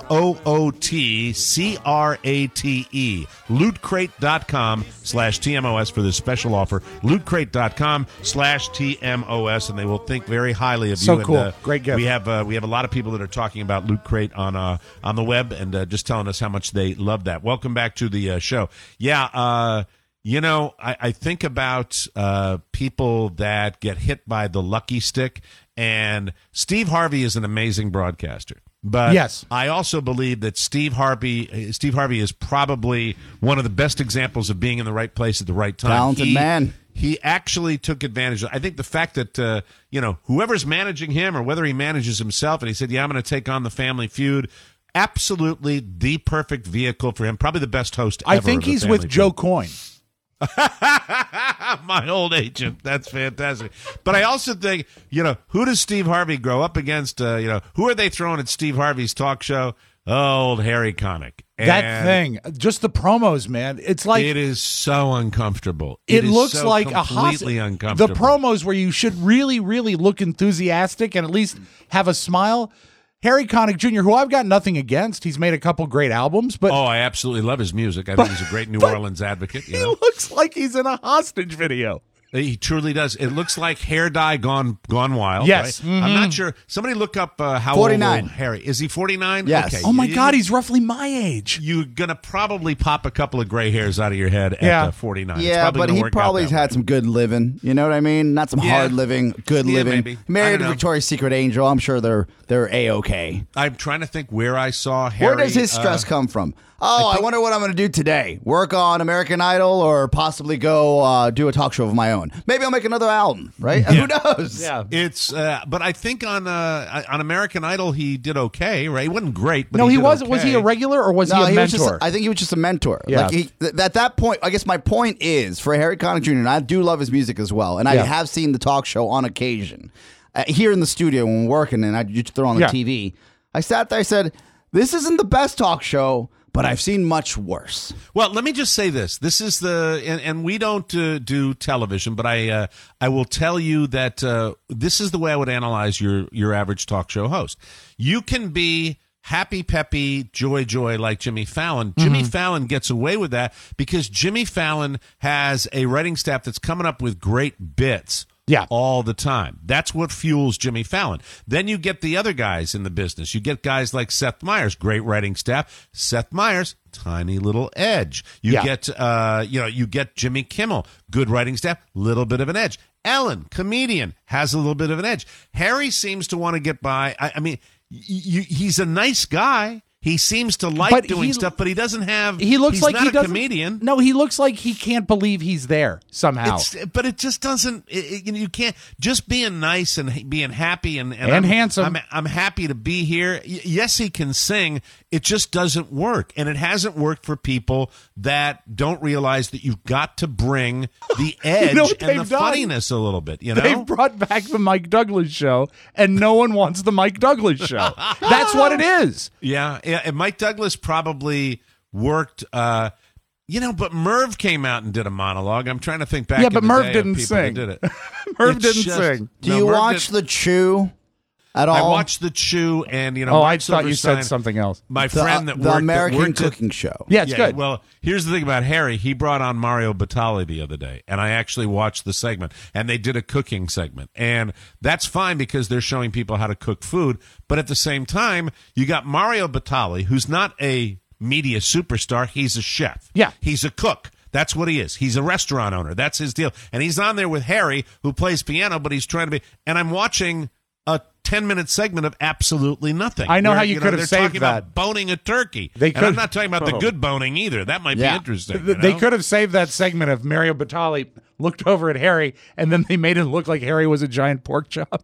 LOOTCRATE. Lootcrate.com/TMOS for this special offer. Lootcrate.com/TMOS, and they will think very highly of you. So cool. And, great gift. We have a lot of people that are talking about Loot Crate on the web and just telling us how much they love that. Welcome back to the show. Yeah, you know, I think about people that get hit by the lucky stick, and Steve Harvey is an amazing broadcaster. But yes, I also believe that Steve Harvey is probably one of the best examples of being in the right place at the right time. Talented man. He actually took advantage of, I think, the fact that, whoever's managing him or whether he manages himself, and he said, yeah, I'm going to take on the Family Feud. absolutely the perfect vehicle for him. Probably the best host ever. I think he's with Joe Coyne. My old agent. That's fantastic. But I also think, who does Steve Harvey grow up against? Who are they throwing at Steve Harvey's talk show? Old Harry Connick. That thing, just the promos, man. It's like it is so uncomfortable. It is looks so like a completely uncomfortable. The promos where you should really, really look enthusiastic and at least have a smile. Harry Connick Jr., who I've got nothing against, he's made a couple great albums, but I absolutely love his music. I think he's a great New Orleans advocate. He looks like he's in a hostage video. He truly does. It looks like hair dye gone wild. Yes. Right? I'm not sure. Somebody look up how 49. old Harry is. He 49? Yes. Okay. Oh my God, he's roughly my age. You're gonna probably pop a couple of gray hairs out of your head at 49. Yeah, but he probably had some good living. You know what I mean? Not some hard living, good living. Maybe. Married to Victoria's Secret Angel. I'm sure they're A-okay. I'm trying to think where I saw Harry. Where does his stress come from? I wonder what I'm going to do today. Work on American Idol or possibly go do a talk show of my own. Maybe I'll make another album, right? Yeah. Who knows? Yeah. It's but I think on American Idol he did okay, right? He wasn't great, but no, he wasn't. Okay. Was he a regular or was he a mentor? I think he was just a mentor. Yeah. Like at that point, I guess my point is for Harry Connick Jr., and I do love his music as well, and I have seen the talk show on occasion. Here in the studio when we're working and I used to throw on the TV, I sat there, I said, this isn't the best talk show, but I've seen much worse. Well, let me just say this. This is and we don't do television, but I will tell you that this is the way I would analyze your average talk show host. You can be happy, peppy, joy like Jimmy Fallon. Jimmy Fallon gets away with that because Jimmy Fallon has a writing staff that's coming up with great bits. Yeah. All the time. That's what fuels Jimmy Fallon. Then you get the other guys in the business. You get guys like Seth Meyers, great writing staff. Seth Meyers, tiny little edge. You get you get Jimmy Kimmel, good writing staff, little bit of an edge. Ellen, comedian, has a little bit of an edge. Harry seems to want to get by. I mean, he's a nice guy. He seems to like doing stuff, but he doesn't have. He looks he's like not he a doesn't. Comedian. No, he looks like he can't believe he's there somehow. But it just doesn't. You can't just being nice and being happy and handsome. I'm happy to be here. Yes, he can sing. It just doesn't work, and it hasn't worked for people that don't realize that you've got to bring the edge and the funniness a little bit. You know, they've brought back the Mike Douglas show, and no one wants the Mike Douglas show. That's what it is. Yeah, and Mike Douglas probably worked. But Merv came out and did a monologue. I'm trying to think back. Yeah, but in the Merv day didn't of people sing. that did it. Merv didn't sing. Do you watch The Chew at all? I watched The Chew, and I thought you said something else. My friend that the worked American Cooking Show. Yeah, it's good. Well, here's the thing about Harry. He brought on Mario Batali the other day, and I actually watched the segment, and they did a cooking segment. And that's fine because they're showing people how to cook food. But at the same time, you got Mario Batali, who's not a media superstar. He's a chef. Yeah. He's a cook. That's what he is. He's a restaurant owner. That's his deal. And he's on there with Harry, who plays piano, but he's trying to be. And I'm watching a 10-minute segment of absolutely nothing. I know how you could have saved talking that. about boning a turkey. They could. And I'm not talking about the good boning either. That might be interesting. They could have saved that segment if Mario Batali looked over at Harry, and then they made it look like Harry was a giant pork chop.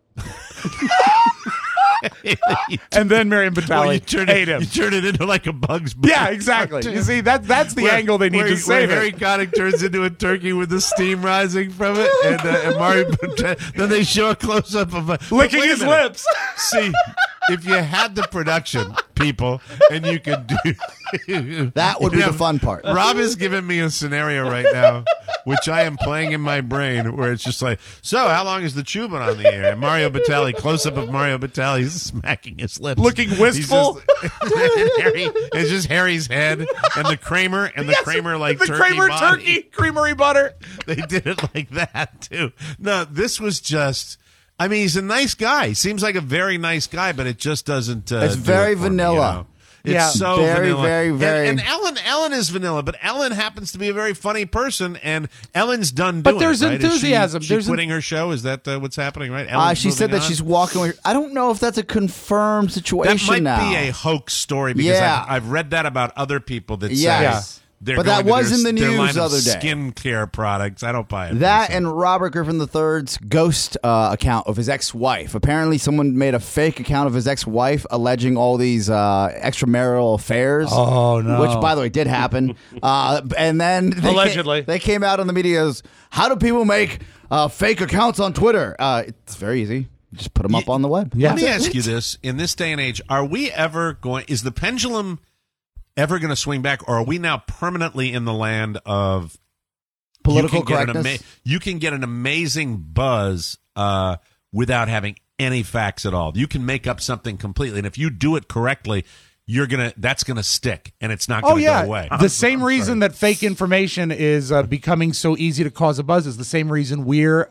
And then Marion Batali ate him. You turn it into like a Bugs Bunny. Yeah, exactly. You see, that's the angle they need to save Harry it. Connick turns into a turkey with the steam rising from it, and Mario Batali, then they show a close-up of licking his lips. See, if you had the production, people, and you could do... That would be the fun part. Rob is giving me a scenario right now, which I am playing in my brain, where it's just like, so how long is the Chew been on the air? And Mario Batali, close-up of Mario Batali smacking his lips. Looking wistful. It's just Harry's head and the Kramer and the Kramer like the turkey Kramer body. turkey creamery butter. They did it like that too. No, this was just... I mean, he's a nice guy. He seems like a very nice guy, but it just doesn't. It's very vanilla. It's so very, vanilla. very, very. And Ellen is vanilla, but Ellen happens to be a very funny person, and Ellen's done doing But there's it, right? enthusiasm. Is she quitting her show? Is that what's happening, right? She said that she's walking away. I don't know if that's a confirmed situation that might now. be a hoax story because I've read that about other people that say they're But that going to was in the their news line the of other day. Skincare products. I don't buy it. That and Robert Griffin III's ghost account of his ex-wife. Apparently, someone made a fake account of his ex-wife alleging all these extramarital affairs. Oh, no. Which, by the way, did happen. And then Allegedly. they came out on the media as, how do people make fake accounts on Twitter? It's very easy. Just put them up on the web. Yeah. Let me ask you this: in this day and age, are we ever going? Is the pendulum ever going to swing back, or are we now permanently in the land of Political you can get correctness? you can get an amazing buzz without having any facts at all. You can make up something completely, and if you do it correctly, that's gonna stick, and it's not going to go away. The same reason that fake information is becoming so easy to cause a buzz is the same reason we have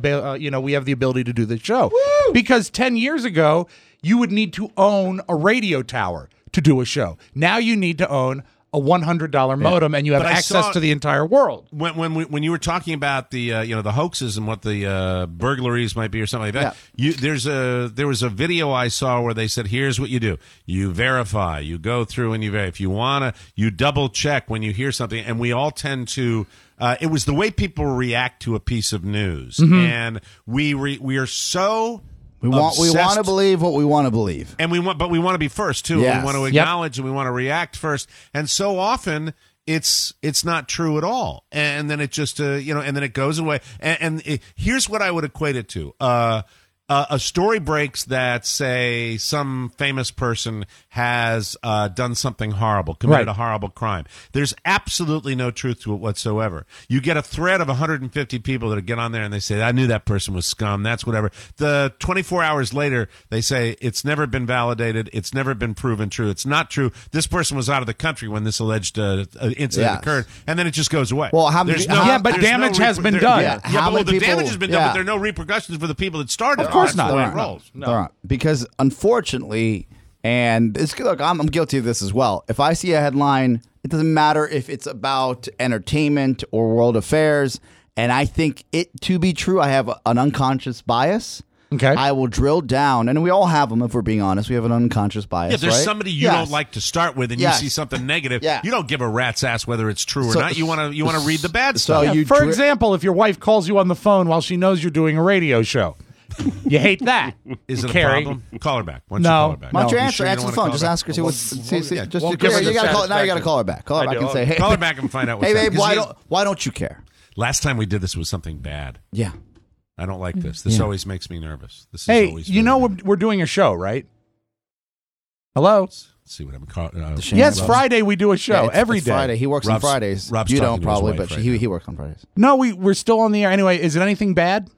the ability to do this show. Woo! Because 10 years ago, you would need to own a radio tower to do a show. Now you need to own a $100 modem, and you have access to the entire world. When you were talking about the the hoaxes and what the burglaries might be or something like that, there was a video I saw where they said, here's what you do: you verify, you go through and you verify. If you wanna, you double check when you hear something. And we all tend to. It was the way people react to a piece of news, and we are so. We want to believe what we want to believe, and we want to be first too. Yes. We want to acknowledge and we want to react first, and so often it's not true at all, and then it just and then it goes away. Here's what I would equate it to: a story breaks that, say, some famous person has done something horrible, committed a horrible crime. There's absolutely no truth to it whatsoever. You get a thread of 150 people that get on there and they say, I knew that person was scum, that's whatever. The 24 hours later, they say, it's never been validated, it's never been proven true, it's not true, this person was out of the country when this alleged incident occurred, and then it just goes away. Well, but damage has been done. The damage has been done, but there are no repercussions for the people that started. Of course not. There aren't. Because unfortunately, and look, I'm guilty of this as well. If I see a headline, it doesn't matter if it's about entertainment or world affairs, and I think it to be true, I have an unconscious bias. Okay. I will drill down, and we all have them if we're being honest. We have an unconscious bias. Yeah, there's right? somebody you don't like to start with, and you see something negative. You don't give a rat's ass whether it's true or not. You want to read the bad stuff. For example, if your wife calls you on the phone while she knows you're doing a radio show. You hate that. Is it Carrie. a problem? Call her back. Why don't you call her back? Why don't you answer? Sure Answer the phone. Just ask her. You got to call her back. Call her back and say, "Hey, call her back and find out what's hey, babe, why don't you care?" Last time we did this was something bad. Yeah, I don't like this. This always makes me nervous. This is hey, always we're doing a show, right? Hello. Let's see what I'm calling. Yes, Friday we do a show every day. Friday. He works on Fridays. Rob's you talking don't to his probably, wife but right he works on Fridays. No, we're still on the air anyway. Is it anything bad?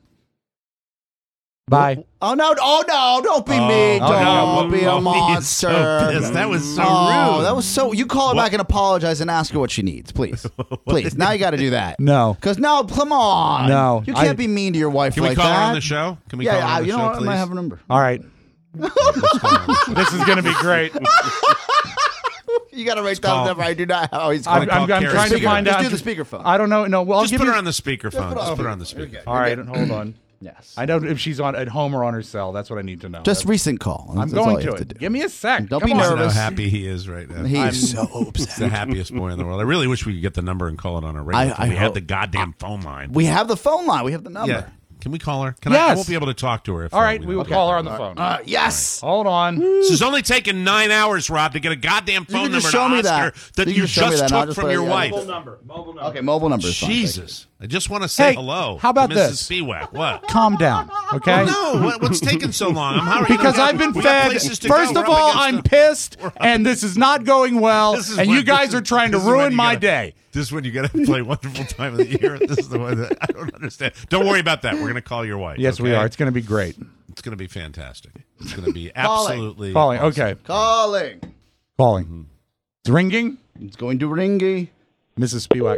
Bye. Oh no! Don't be mean. Don't be a monster. That was so rude. That was so. You call her back and apologize and ask her what she needs, please. Please. Now you got to do that. No. Because no, come on. No. You can't be mean to your wife like that. Can we call her on the show? Can we call her on the you show, know what? please? I might have a number. All right. This is going to be great. You got to write down the number. I do not. Oh, he's I'm trying to find out. Just do the speakerphone. I don't know. No, well, just put her on the speakerphone. Just put her on the speaker. All right, hold on. Yes. I know if she's at home or on her cell. That's what I need to know. Just recent call. I'm going to it. Give me a sec. Don't be nervous. How happy he is right now. He's so upset. He's the happiest boy in the world. I really wish we could get the number and call it on our radio. We had the goddamn phone line. We have the phone line. We have the number. Yeah. Can we call her? Yes. I won't be able to talk to her. All right, we will call her on the phone. Yes. Hold on. This is only taking 9 hours, Rob, to get a goddamn phone number to Oscar that you just took from your wife. Mobile number. Okay, mobile number is fine. Jesus. I just want to say hello. How about to this? Mrs. Spiewak. What? Calm down, okay? No, what's taking so long? I'm hurrying. Because I've been fed. First of all, I'm pissed, and this is not going well, and you guys are trying to ruin my day. This is when you got to play Wonderful Time of the Year. This is the one that I don't understand. Don't worry about that. We're going to call your wife. Yes, we are. It's going to be great. It's going to be fantastic. It's going to be absolutely Calling. Awesome. Okay. Calling. Mm-hmm. It's ringing. It's going to ringy. Mrs. Spiewak.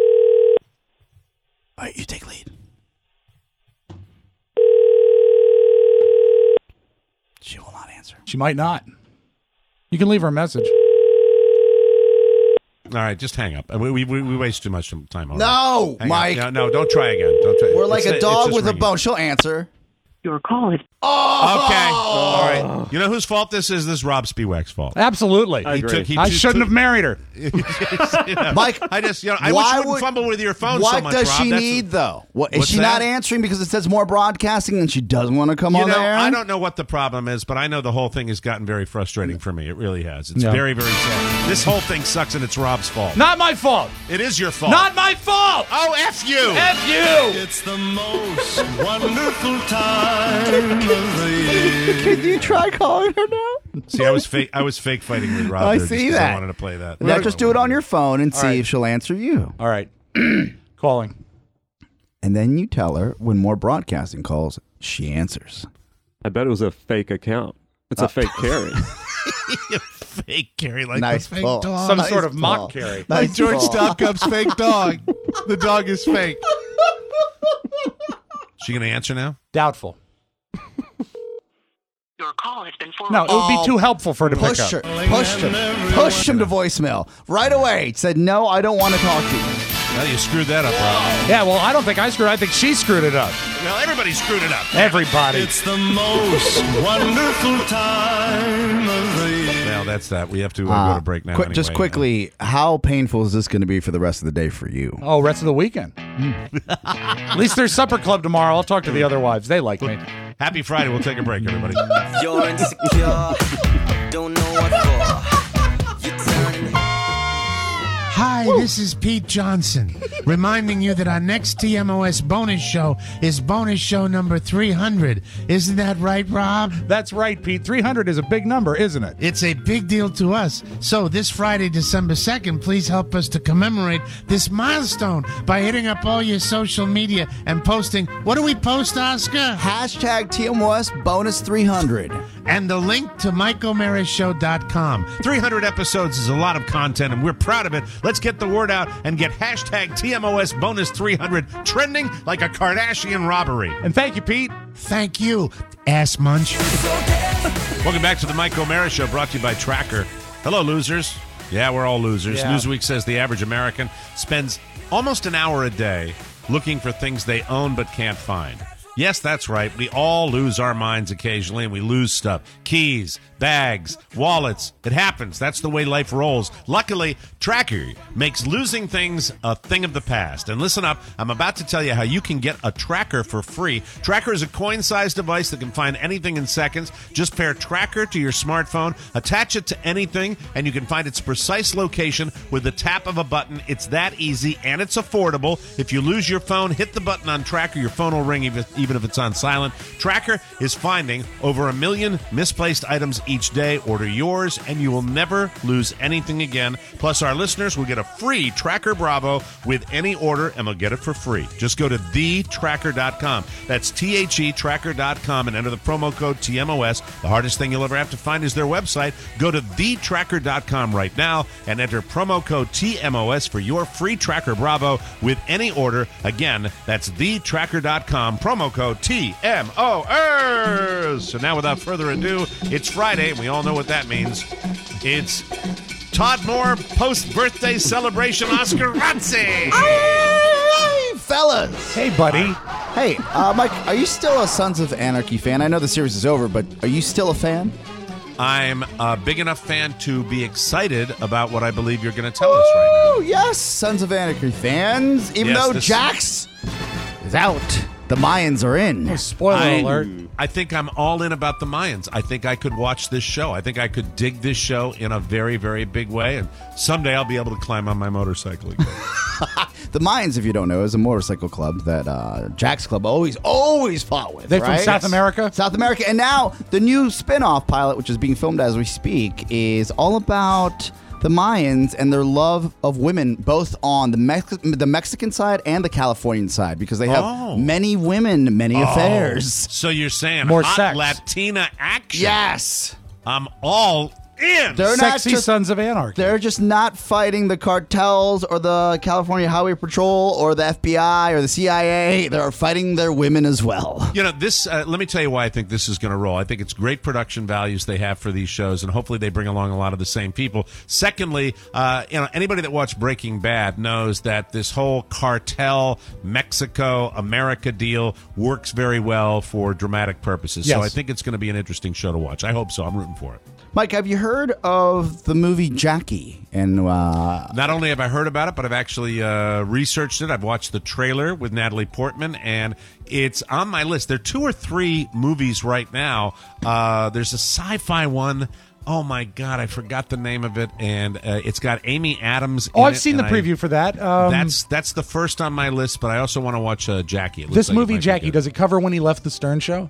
All right, you take lead. She will not answer. She might not. You can leave her a message. All right, just hang up. We waste too much time on No, it. Mike. No, don't try again. Don't try. We're like a dog with a bone. She'll answer. Your call is... Okay. All right. You know whose fault this is? This is Rob Spiewak's fault. Absolutely. I shouldn't have married her. Mike, I just, I wish you wouldn't fumble with your phone so much, What does Rob. she need, though? Is she not answering because it says more broadcasting and she doesn't want to come on there? I don't know what the problem is, but I know the whole thing has gotten very frustrating for me. It really has. It's very, very sad. This whole thing sucks, and it's Rob's fault. Not my fault. It is your fault. Not my fault. Oh, F you. F you. It's the most wonderful time of the year. Can you try calling her now? See, I was fake fighting with Rob. I there see just 'cause that. I wanted to play that. Now just do it on your phone and see right. if she'll answer you. All right. Calling. And then you tell her when more broadcasting calls, she answers. I bet it was a fake account. It's a fake Carrie. Fake Carrie, like Nice the fake pull. dog. Some sort of mock Carrie. Like George Stopcock's fake dog. The dog is fake. She going to answer now? Doubtful. Your call has been forwarded. No, it would be too helpful for her to pick Push up. her. Push him to voicemail. Right away. Said, no, I don't want to talk to you. Well, you screwed that up, Rob. Yeah, well, I don't think I screwed it. I think she screwed it up. Well, everybody screwed it up. Everybody. It's the most wonderful time of the year. Well, that's that. We have to go to break now. Just anyway. quickly, how painful is this going to be for the rest of the day for you? Oh, rest of the weekend. At least there's supper club tomorrow. I'll talk to the other wives. They like me. Happy Friday. We'll take a break, everybody. You're insecure, don't know what for. You're turning. Hi, this is Pete Johnson, reminding you that our next TMOS bonus show is bonus show number 300. Isn't that right, Rob? That's right, Pete. 300 is a big number, isn't it? It's a big deal to us. So this Friday, December 2nd, please help us to commemorate this milestone by hitting up all your social media and posting. What do we post, Oscar? Hashtag TMOS bonus 300. And the link to MikeO'MaraShow.com. 300 episodes is a lot of content, and we're proud of it. Let's get the word out and get hashtag TMOS bonus 300 trending like a Kardashian robbery. And thank you, Pete. Thank you, ass munch. Welcome back to the Mike O'Mara Show, brought to you by Tracker. Hello, losers. Yeah, we're all losers. Yeah. Newsweek says the average American spends almost an hour a day looking for things they own but can't find. Yes, that's right. We all lose our minds occasionally, and we lose stuff. Keys, bags, wallets. It happens. That's the way life rolls. Luckily, Tracker makes losing things a thing of the past. And listen up, I'm about to tell you how you can get a Tracker for free. Tracker is a coin-sized device that can find anything in seconds. Just pair Tracker to your smartphone, attach it to anything, and you can find its precise location with the tap of a button. It's that easy, and it's affordable. If you lose your phone, hit the button on Tracker. Your phone will ring even if it's on silent. Tracker is finding over 1 million misplaced items each day. Order yours, and you will never lose anything again. Plus, our listeners will get a free Tracker Bravo with any order, and they'll get it for free. Just go to thetracker.com. That's THEtracker.com and enter the promo code TMOS. The hardest thing you'll ever have to find is their website. Go to thetracker.com right now and enter promo code TMOS for your free Tracker Bravo with any order. Again, that's thetracker.com, promo code TMOS. So now, without further ado, it's Friday, and we all know what that means. It's Todd Moore post-birthday celebration Oscar Razzi. Hey, fellas. Hey, buddy. Hey, Mike, are you still a Sons of Anarchy fan? I know the series is over, but are you still a fan? I'm a big enough fan to be excited about what I believe you're going to tell us right now. Oh, yes, Sons of Anarchy fans. Even though Jax is out, the Mayans are in. Spoiler alert. I think I'm all in about the Mayans. I think I could watch this show. I think I could dig this show in a very, very big way. And someday I'll be able to climb on my motorcycle again. The Mayans, if you don't know, is a motorcycle club that Jack's Club always fought with. They're from South America? South America. And now the new spin-off pilot, which is being filmed as we speak, is all about the Mayans and their love of women, both on the Mexican side and the Californian side, because they have many women, many affairs. So you're saying More hot sex. Latina action. Yes. I'm all in. They're not Sexy just Sons of Anarchy. They're just not fighting the cartels or the California Highway Patrol or the FBI or the CIA. They're fighting their women as well. You know, this. Let me tell you why I think this is going to roll. I think it's great production values they have for these shows, and hopefully they bring along a lot of the same people. Secondly, anybody that watched Breaking Bad knows that this whole cartel Mexico America deal works very well for dramatic purposes. Yes. So I think it's going to be an interesting show to watch. I hope so. I'm rooting for it. Mike, have you heard of the movie Jackie? And not only have I heard about it, but I've actually researched it. I've watched the trailer with Natalie Portman, and it's on my list. There are 2 or 3 movies right now. There's a sci-fi one. Oh, my God, I forgot the name of it, and it's got Amy Adams in I've it, seen the and preview for that. That's the first on my list, but I also want to watch Jackie. It looks This like it movie, might be Jackie, good. does it cover when he left the Stern Show?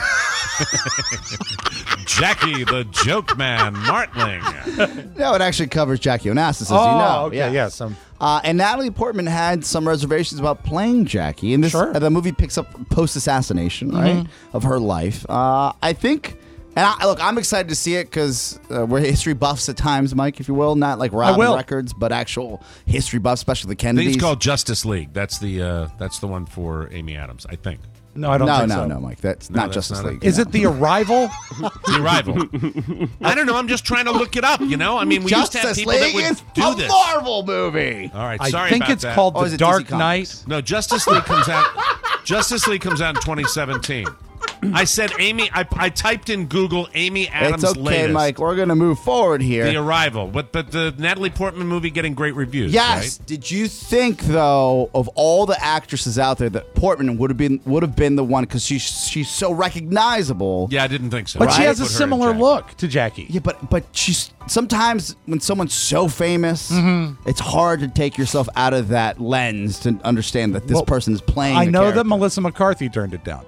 Jackie, the joke man, Martling. No, it actually covers Jackie Onassis, as you Oh, know. okay, yes. And Natalie Portman had some reservations about playing Jackie. And this, the movie picks up post-assassination, right, of her life. I think... And look, I'm excited to see it because we're history buffs at times, Mike, if you will. Not like Robin Records, but actual history buffs, especially the I Kennedys. think it's called Justice League. That's the one for Amy Adams, I think. No, I don't think so. No, Mike. That's not Justice League. Is it The Arrival? The Arrival. I don't know. I'm just trying to look it up, you know? I mean, we used to have Justice people that League would is do a this. Marvel movie. All right, I sorry think about it's that. called Or is The it Dark DC Knight. Comics? No, Justice League comes out. Justice League comes out in 2017. I said Amy. I typed in Google Amy Adams. It's okay, latest. Mike. We're going to move forward here. The Arrival, but the Natalie Portman movie getting great reviews. Yes. Right? Did you think though of all the actresses out there that Portman would have been the one because she's so recognizable? Yeah, I didn't think so. But she Right? has a Put her in similar Jackie. look to Jackie. Yeah, but she's sometimes when someone's so famous, it's hard to take yourself out of that lens to understand that this person is playing. I the know character. that Melissa McCarthy turned it down.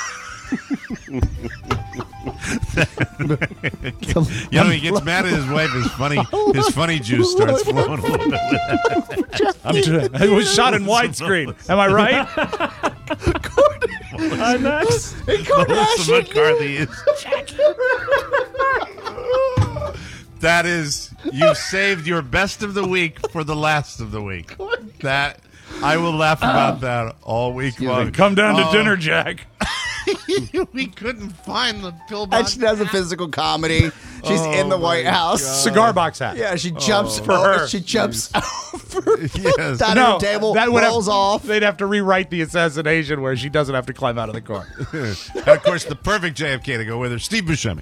You know, he gets mad at his wife. His funny juice starts flowing a little bit. It was shot in widescreen. Am I right? IMAX. Melissa McCarthy is That is, you've saved your best of the week for the last of the week. That I will laugh about that all week long. Come down to dinner, Jack. We couldn't find the pill And box. she does a physical comedy. She's in the White House. Cigar box hat. Yeah, she jumps For her. She jumps over Yes. the dining room table, that would rolls off. They'd have to rewrite the assassination where she doesn't have to climb out of the car. And of course, the perfect JFK to go with her, Steve Buscemi.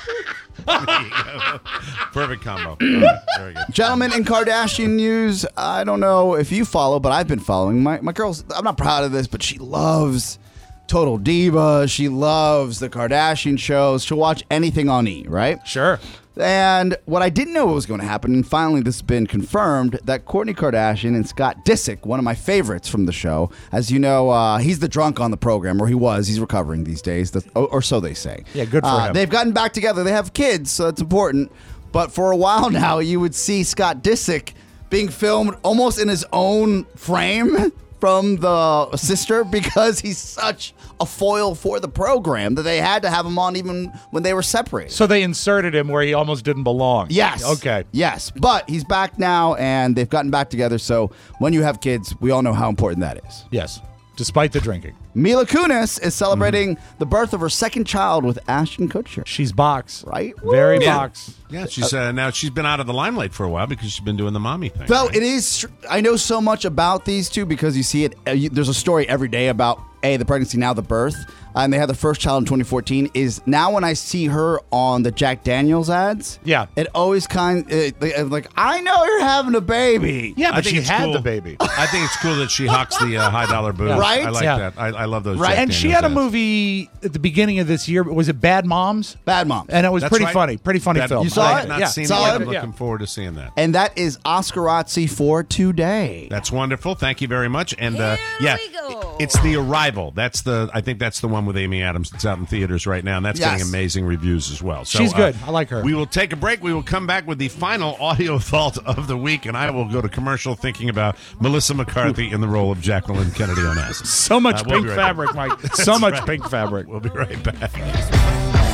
Perfect combo. All right, very good. Gentlemen, in Kardashian news, I don't know if you follow, but I've been following. My girl's, I'm not proud of this, but she loves Total Diva. She loves the Kardashian shows. She'll watch anything on E, right? Sure. And what I didn't know was going to happen, and finally this has been confirmed, that Kourtney Kardashian and Scott Disick, one of my favorites from the show, as you know, he's the drunk on the program, or he was. He's recovering these days, or so they say. Yeah, good for him. They've gotten back together. They have kids, so that's important. But for a while now, you would see Scott Disick being filmed almost in his own frame from the sister because he's such a foil for the program that they had to have him on even when they were separated. So they inserted him where he almost didn't belong. Yes. Okay. Yes. But he's back now and they've gotten back together. So when you have kids, we all know how important that is. Yes. Despite the drinking. Mila Kunis is celebrating the birth of her second child with Ashton Kutcher. She's box. Right? Very Yeah. box. Yeah, she's now she's been out of the limelight for a while because she's been doing the mommy thing. Though right? it is, I know so much about these two because you see it. There's a story every day about the pregnancy, now the birth, and they had the first child in 2014. Is now when I see her on the Jack Daniels ads, Yeah. it always like I know you're having a baby. Yeah, I but think she it's had cool. the baby. I think it's cool that she hawks the high dollar booze. Right? I like Yeah. that. I love those. Right. Jack And she Daniels had a ads. movie at the beginning of this year. Was it Bad Moms? Bad Mom. And it was That's pretty right. funny. Pretty funny film. You saw I it? have not Yeah. seen Saw it yet. it? I'm Yeah. looking forward to seeing that. And that is Oscarazzi for today. That's wonderful. Thank you very much. And Here yeah, we go. it's The Arrival. I think that's the one with Amy Adams. It's out in theaters right now, and that's Yes. getting amazing reviews as well. So, She's good. I like her. We will take a break. We will come back with the final audio vault of the week, and I will go to commercial thinking about Melissa McCarthy in the role of Jacqueline Kennedy Onassis. So much We'll pink be right fabric, back. Mike. So much right. pink fabric. We'll be right back.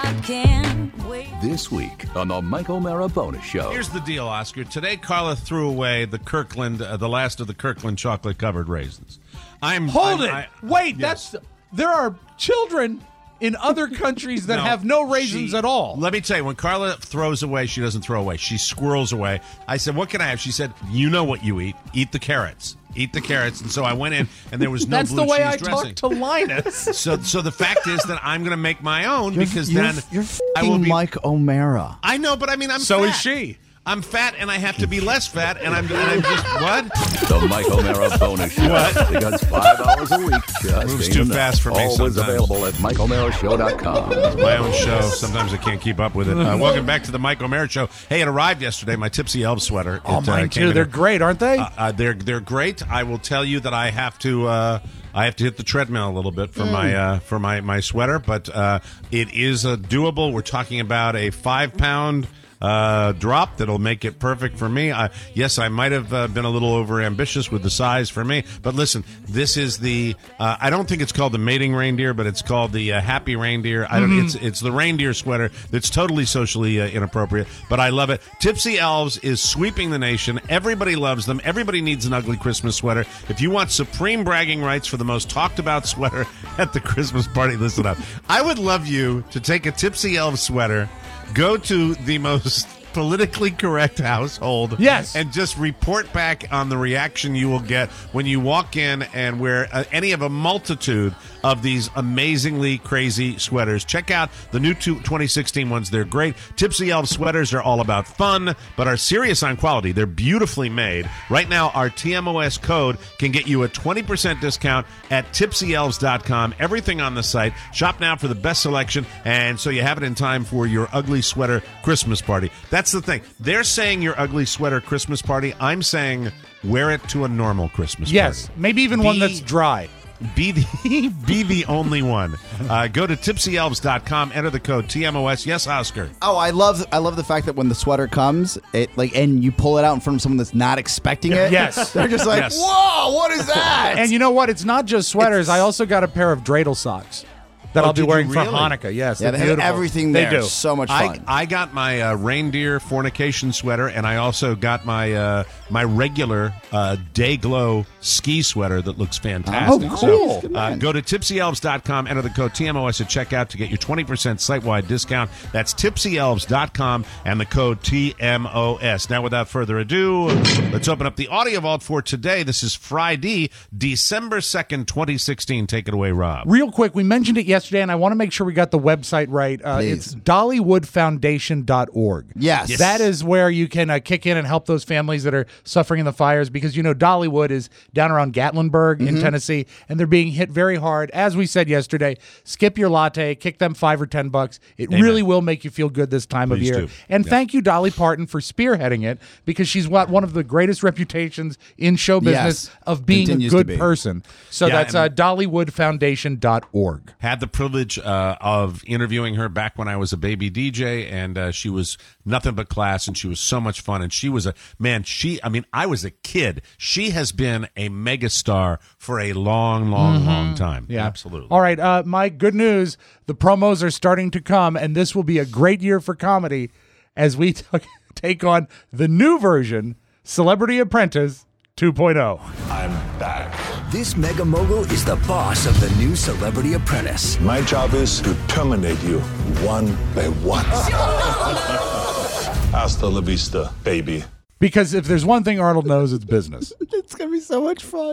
Can't wait. This week on the Mike O'Mara Bonus Show. Here's the deal, Oscar. Today, Carla threw away the Kirkland, the last of the Kirkland chocolate-covered raisins. Hold it. Wait, yes. there are children in other countries that have no raisins at all. Let me tell you, when Carla throws away, she doesn't throw away. She squirrels away. I said, what can I have? She said, you know what you eat. Eat the carrots. Eat the carrots. And so I went in, and there was no That's blue the way cheese I dressing. talk to Linus. So the fact is that I'm going to make my own because you're, then you're I will be. Mike O'Mara. I know, but I mean, I'm So fat. is she. I'm fat, and I have to be less fat, and I'm just what? The Mike O'Mara Bonus Show. What? Because 5 hours a week just Moves ain't too enough. fast for me Always sometimes. available at MikeO'MaraShow.com. My own show. Sometimes I can't keep up with it. Welcome back to the Mike O'Mara Show. Hey, it arrived yesterday. My Tipsy Elves sweater. Oh, mine came too. in They're here. great, aren't they? They're great. I will tell you that I have to hit the treadmill a little bit for my sweater, but it is doable. We're talking about a 5-pound drop that'll make it perfect for me. Yes, I might have been a little over ambitious with the size for me, but listen, this is the I don't think it's called the mating reindeer, but it's called the happy reindeer. I don't. It's the reindeer sweater that's totally socially inappropriate, but I love it. Tipsy Elves is sweeping the nation. Everybody loves them. Everybody needs an ugly Christmas sweater. If you want supreme bragging rights for the most talked about sweater at the Christmas party, listen up. I would love you to take a Tipsy Elves sweater, go to the most politically correct household, yes, and just report back on the reaction you will get when you walk in and wear any of a multitude of these amazingly crazy sweaters. Check out the new 2016 ones. They're great. Tipsy Elf sweaters are all about fun, but are serious on quality. They're beautifully made. Right now, our TMOS code can get you a 20% discount at tipsyelves.com. Everything on the site. Shop now for the best selection, and so you have it in time for your ugly sweater Christmas party. That's the thing. They're saying your ugly sweater Christmas party. I'm saying wear it to a normal Christmas party. Yes, maybe even one that's dry. Be the only one. Go to tipsyelves.com, enter the code TMOS. Yes, Oscar. Oh, I love the fact that when the sweater comes, and you pull it out in front of someone that's not expecting it. Yes. They're just like, Yes. whoa, what is that? And you know what? It's not just sweaters. I also got a pair of dreidel socks that I'll be did you wearing for really? Hanukkah. Yes, yeah, they're they have beautiful. everything They there. do. So much fun. I got my reindeer fornication sweater, and I also got my my regular day glow ski sweater that looks fantastic. Oh, cool. So, go to tipsyelves.com, enter the code TMOS at checkout to get your 20% site-wide discount. That's tipsyelves.com and the code TMOS. Now, without further ado, let's open up the audio vault for today. This is Friday, December 2nd, 2016. Take it away, Rob. Real quick, we mentioned it yesterday, and I want to make sure we got the website right. It's dollywoodfoundation.org. Yes. That is where you can kick in and help those families that are suffering in the fires, because, you know, Dollywood is down around Gatlinburg in Tennessee, and they're being hit very hard. As we said yesterday, skip your latte, kick them $5 or $10. It really will make you feel good this time of Please year. do. And thank you, Dolly Parton, for spearheading it, because she's got one of the greatest reputations in show business Yes. of being Continues a to good be. person. So Yeah, that's and- dollywoodfoundation.org. Had the privilege of interviewing her back when I was a baby DJ, and she was nothing but class, and she was so much fun, and she was I was a kid. She has been a megastar for a long, long time. Yeah, absolutely. All right, Mike, good news. The promos are starting to come, and this will be a great year for comedy as we take on the new version, Celebrity Apprentice 2.0. I'm back. This mega mogul is the boss of the new Celebrity Apprentice. My job is to terminate you one by one. Hasta la vista, baby. Because if there's one thing Arnold knows, it's business. It's going to be so much fun.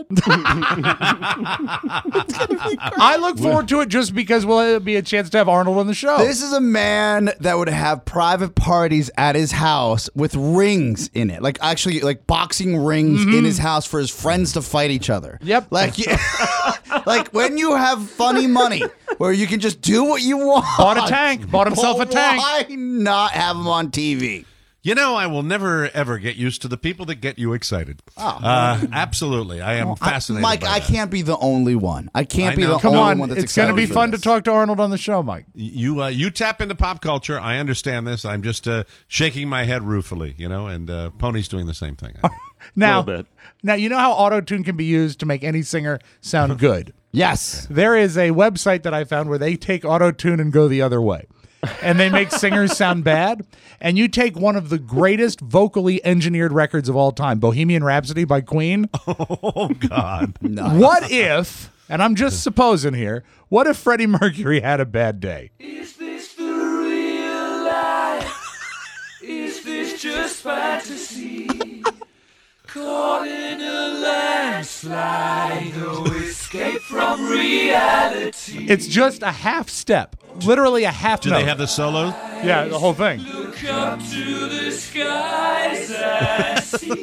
I look forward to it just because it'll be a chance to have Arnold on the show. This is a man that would have private parties at his house with rings in it. Like boxing rings in his house for his friends to fight each other. Yep. Like when you have funny money where you can just do what you want. Bought a tank. Bought himself a tank. Why not have him on TV? You know, I will never, ever get used to the people that get you excited. Absolutely. I am fascinated Mike, by I that. can't be the only one. I can't be know. the Come only on, one that's it's going to be excited fun for to this. talk to Arnold on the show, Mike. You tap into pop culture. I understand this. I'm just shaking my head ruefully, and Pony's doing the same thing. Now, Little bit. now you know how auto-tune can be used to make any singer sound good. Yes. There is a website that I found where they take auto-tune and go the other way. and they make singers sound bad. And you take one of the greatest vocally engineered records of all time, Bohemian Rhapsody by Queen. Oh, God. Nice. What if, and I'm just supposing here, what if Freddie Mercury had a bad day? Is this the real life? Is this just fantasy? Caught in a landslide, no escape from reality. It's just a half step, literally a half Do note. they have the solo? Yeah, the whole thing. Look up to the skies and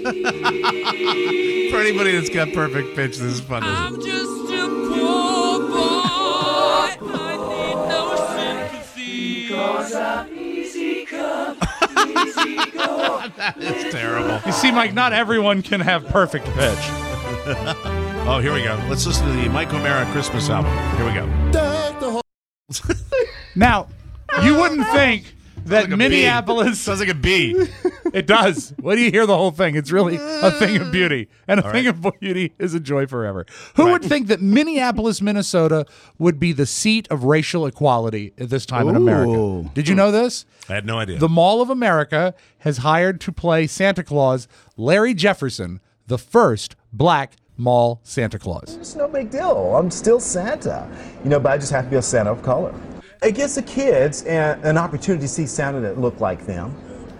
see. For anybody that's got perfect pitch, this is fun. I'm just a poor boy. I need no sympathy. Cause I'm easy come, easy go. That is terrible. You see, Mike, not everyone can have perfect pitch. Oh, here we go. Let's listen to the Mike O'Mara Christmas album. Here we go. Now, you wouldn't think that Sounds like a Minneapolis... bee. Sounds like a bee. It does. Wait till you hear the whole thing. It's really a thing of beauty. And a thing of beauty is a joy forever. Who would think that Minneapolis, Minnesota would be the seat of racial equality at this time in America? Did you know this? I had no idea. The Mall of America has hired to play Santa Claus Larry Jefferson, the first black mall Santa Claus. It's no big deal. I'm still Santa, but I just have to be a Santa of color. It gives the kids an opportunity to see Santa that look like them,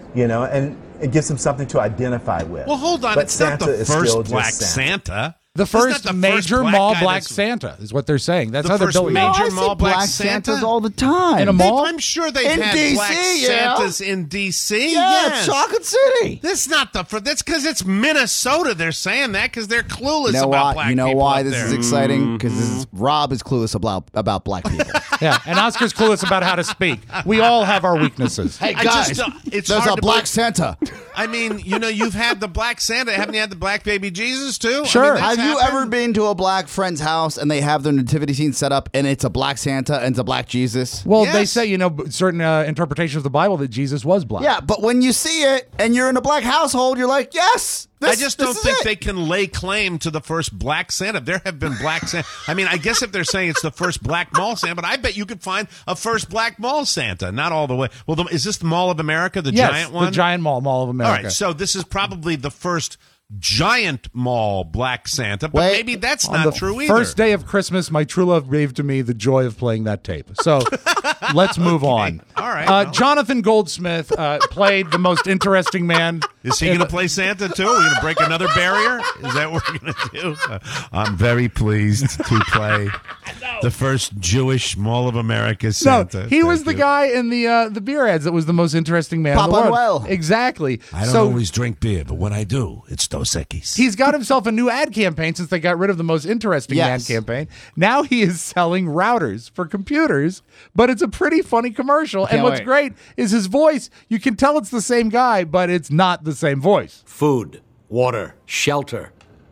and it gives them something to identify with. Well, hold on. But It's Santa not the is still first just black Santa. Santa. The first Isn't that major black mall guy black that's- Santa is what they're saying. That's The how they're first billing it. major I see mall black black Santa? Santas all the time. In a mall? I'm sure they've In had DC, black yeah. Santas in D.C. Yeah, yes. Chocolate City. That's not that's because it's Minnesota. They're saying that because they're clueless You know about why? black You know people why up this there. is exciting? Because Rob is clueless about black people. Yeah, and Oscar's clueless about how to speak. We all have our weaknesses. Hey I guys, just don't- it's there's hard a to black believe- Santa. I mean, you've had the black Santa. Haven't you had the black baby Jesus too? Sure. that's Have you happened. ever been to a black friend's house and they have their nativity scene set up and it's a black Santa and it's a black Jesus? Well, they Yes. say, certain interpretations of the Bible that Jesus was black. Yeah, but when you see it and you're in a black household, you're like, yes. I just don't think it. they can lay claim to the first black Santa. There have been black Santa. I mean, I guess if they're saying it's the first black mall Santa, but I bet you could find a first black mall Santa. Not all the way. Well, is this the Mall of America, the Yes, giant one? the giant Mall of America. All right, so this is probably the first giant mall black Santa, but Wait, maybe that's On not the true either. first day of Christmas, my true love gave to me the joy of playing that tape. So let's move on. All right, well. Jonathan Goldsmith played the most interesting man. Is he going to play Santa too? Are we going to break another barrier? Is that what we're going to do? I'm very pleased to play the first Jewish Mall of America Santa. No, he was the guy in the beer ads that was the most interesting man in the Papa world. Noel. Exactly. I don't so always drink beer, but when I do, it's Dos Equis. he's got himself a new ad campaign since they got rid of the most interesting man Yes. campaign. Now he is selling routers for computers, but it's a pretty funny commercial. And Can't what's wait. great is his voice. You can tell it's the same guy, but it's not the same voice. Food, water, shelter,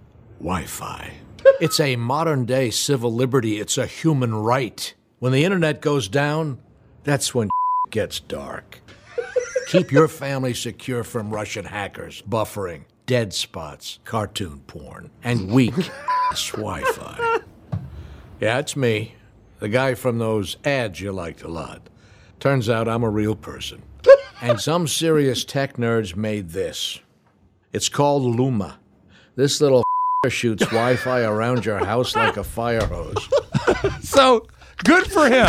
Wi-Fi. It's a modern-day civil liberty. It's a human right. When the internet goes down, that's when gets dark. Keep your family secure from Russian hackers, buffering, dead spots, cartoon porn, and weak Wi-Fi. Yeah, it's me, the guy from those ads you liked a lot. Turns out I'm a real person. And some serious tech nerds made this. It's called Luma. This little shoots Wi-Fi around your house like a fire hose. So good for him.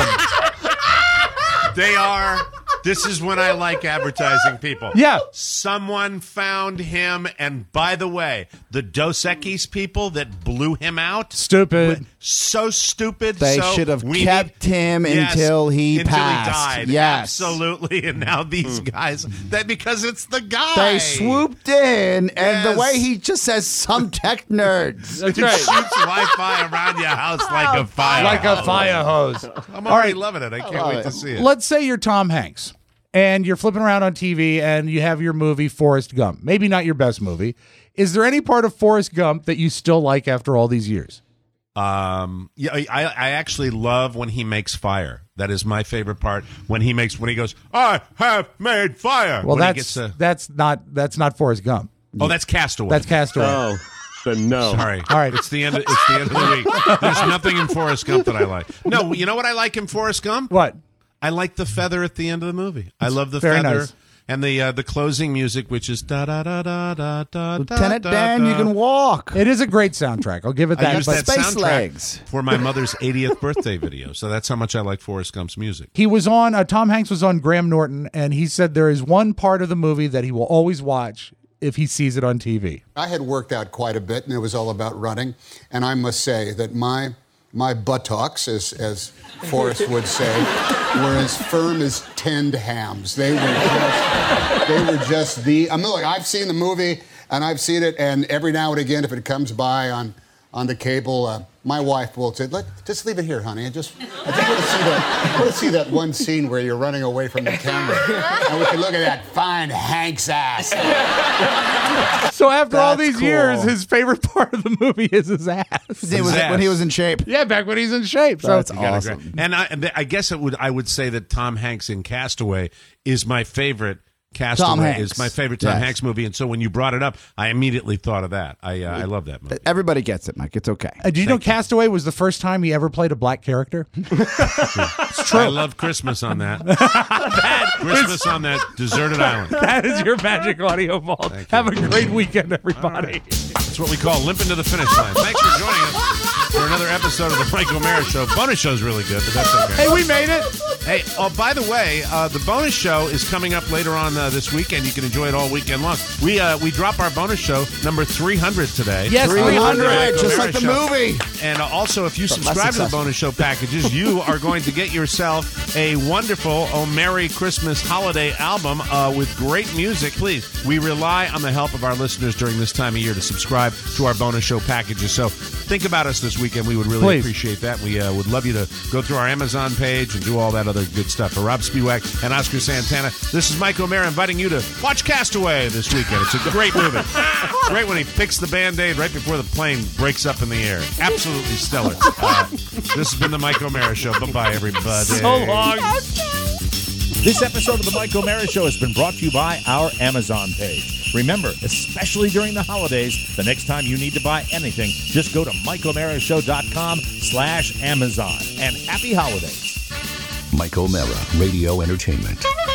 They are. This is when I like advertising people. Yeah. Someone found him, and by the way, the Dos Equis people that blew him out. Stupid. So stupid. They so should have we kept him Yes, until he passed. died. Yes. Absolutely. And now these guys, because it's the guy. They swooped in, and Yes. the way he just says some tech nerds. That's It right. shoots Wi-Fi around your house like a fire. Like a fire hose. I'm All already right. loving it. I can't love wait it. to see it. Let's say you're Tom Hanks and you're flipping around on TV and you have your movie Forrest Gump. Maybe not your best movie. Is there any part of Forrest Gump that you still like after all these years? Yeah, I actually love when he makes fire. That is my favorite part. When he goes, I have made fire. Well, When he that's not Forrest Gump. oh, that's Castaway. That's Castaway. Oh, then no. Sorry. All right. It's the end of the week. There's nothing in Forrest Gump that I like. No, you know what I like in Forrest Gump? What? I like the feather at the end of the movie. I love the very feather. nice. And the closing music, which is da da da da da da. Lieutenant Dan, you can walk. It is a great soundtrack. I'll give it that. I used that Space soundtrack legs. for my mother's 80th birthday video, so that's how much I like Forrest Gump's music. He was on, Tom Hanks was on Graham Norton, and he said there is one part of the movie that he will always watch if he sees it on TV. I had worked out quite a bit, and it was all about running. And I must say that my buttocks, as Forrest would say, were as firm as tinned hams. They were just the. I mean, look, I've seen the movie and I've seen it, and every now and again, if it comes by on the cable, my wife will say, "Just leave it here, honey. I just want to see that one scene where you're running away from the camera, and we can look at that fine Hank's ass." So after all That's these years, cool. his favorite part of the movie is his ass. When he was in shape. Yeah, back when he's in shape. So That's awesome. And I guess I would say that Tom Hanks in Castaway is my favorite. Tom Castaway Hanks. is my favorite Tom Yes. Hanks movie, and so when you brought it up, I immediately thought of that. I love that movie. Everybody gets it, Mike. It's okay. Did you know Castaway was the first time he ever played a black character? It's true. I love Christmas on that. Christmas on that deserted island. That is your Magic Audio Vault. Have a great weekend, everybody. That's what we call limping to the finish line. Thanks for joining us for another episode of the Mike O'Mara Show. Bonus show's really good, but that's okay. Hey, we made it. Hey, oh, by the way, the bonus show is coming up later on this weekend. You can enjoy it all weekend long. We drop our bonus show number 300 today. Yes, 300, just like the movie. And also, if you subscribe to the bonus show packages, you are going to get yourself a wonderful O'Mara Christmas holiday album with great music. Please, we rely on the help of our listeners during this time of year to subscribe to our bonus show packages. So think about us this weekend. We would really appreciate that. We would love you to go through our Amazon page and do all that other good stuff. For Rob Spiewak and Oscar Santana, this is Mike O'Mara inviting you to watch Castaway this weekend. It's a great movie. It's great when he picks the Band-Aid right before the plane breaks up in the air. Absolutely stellar. This has been the Mike O'Mara Show. Bye-bye, everybody. So long. This episode of the Mike O'Mara Show has been brought to you by our Amazon page. Remember, especially during the holidays, the next time you need to buy anything, just go to MikeO'MaraShow.com/Amazon. And happy holidays. Mike O'Mara, Radio Entertainment.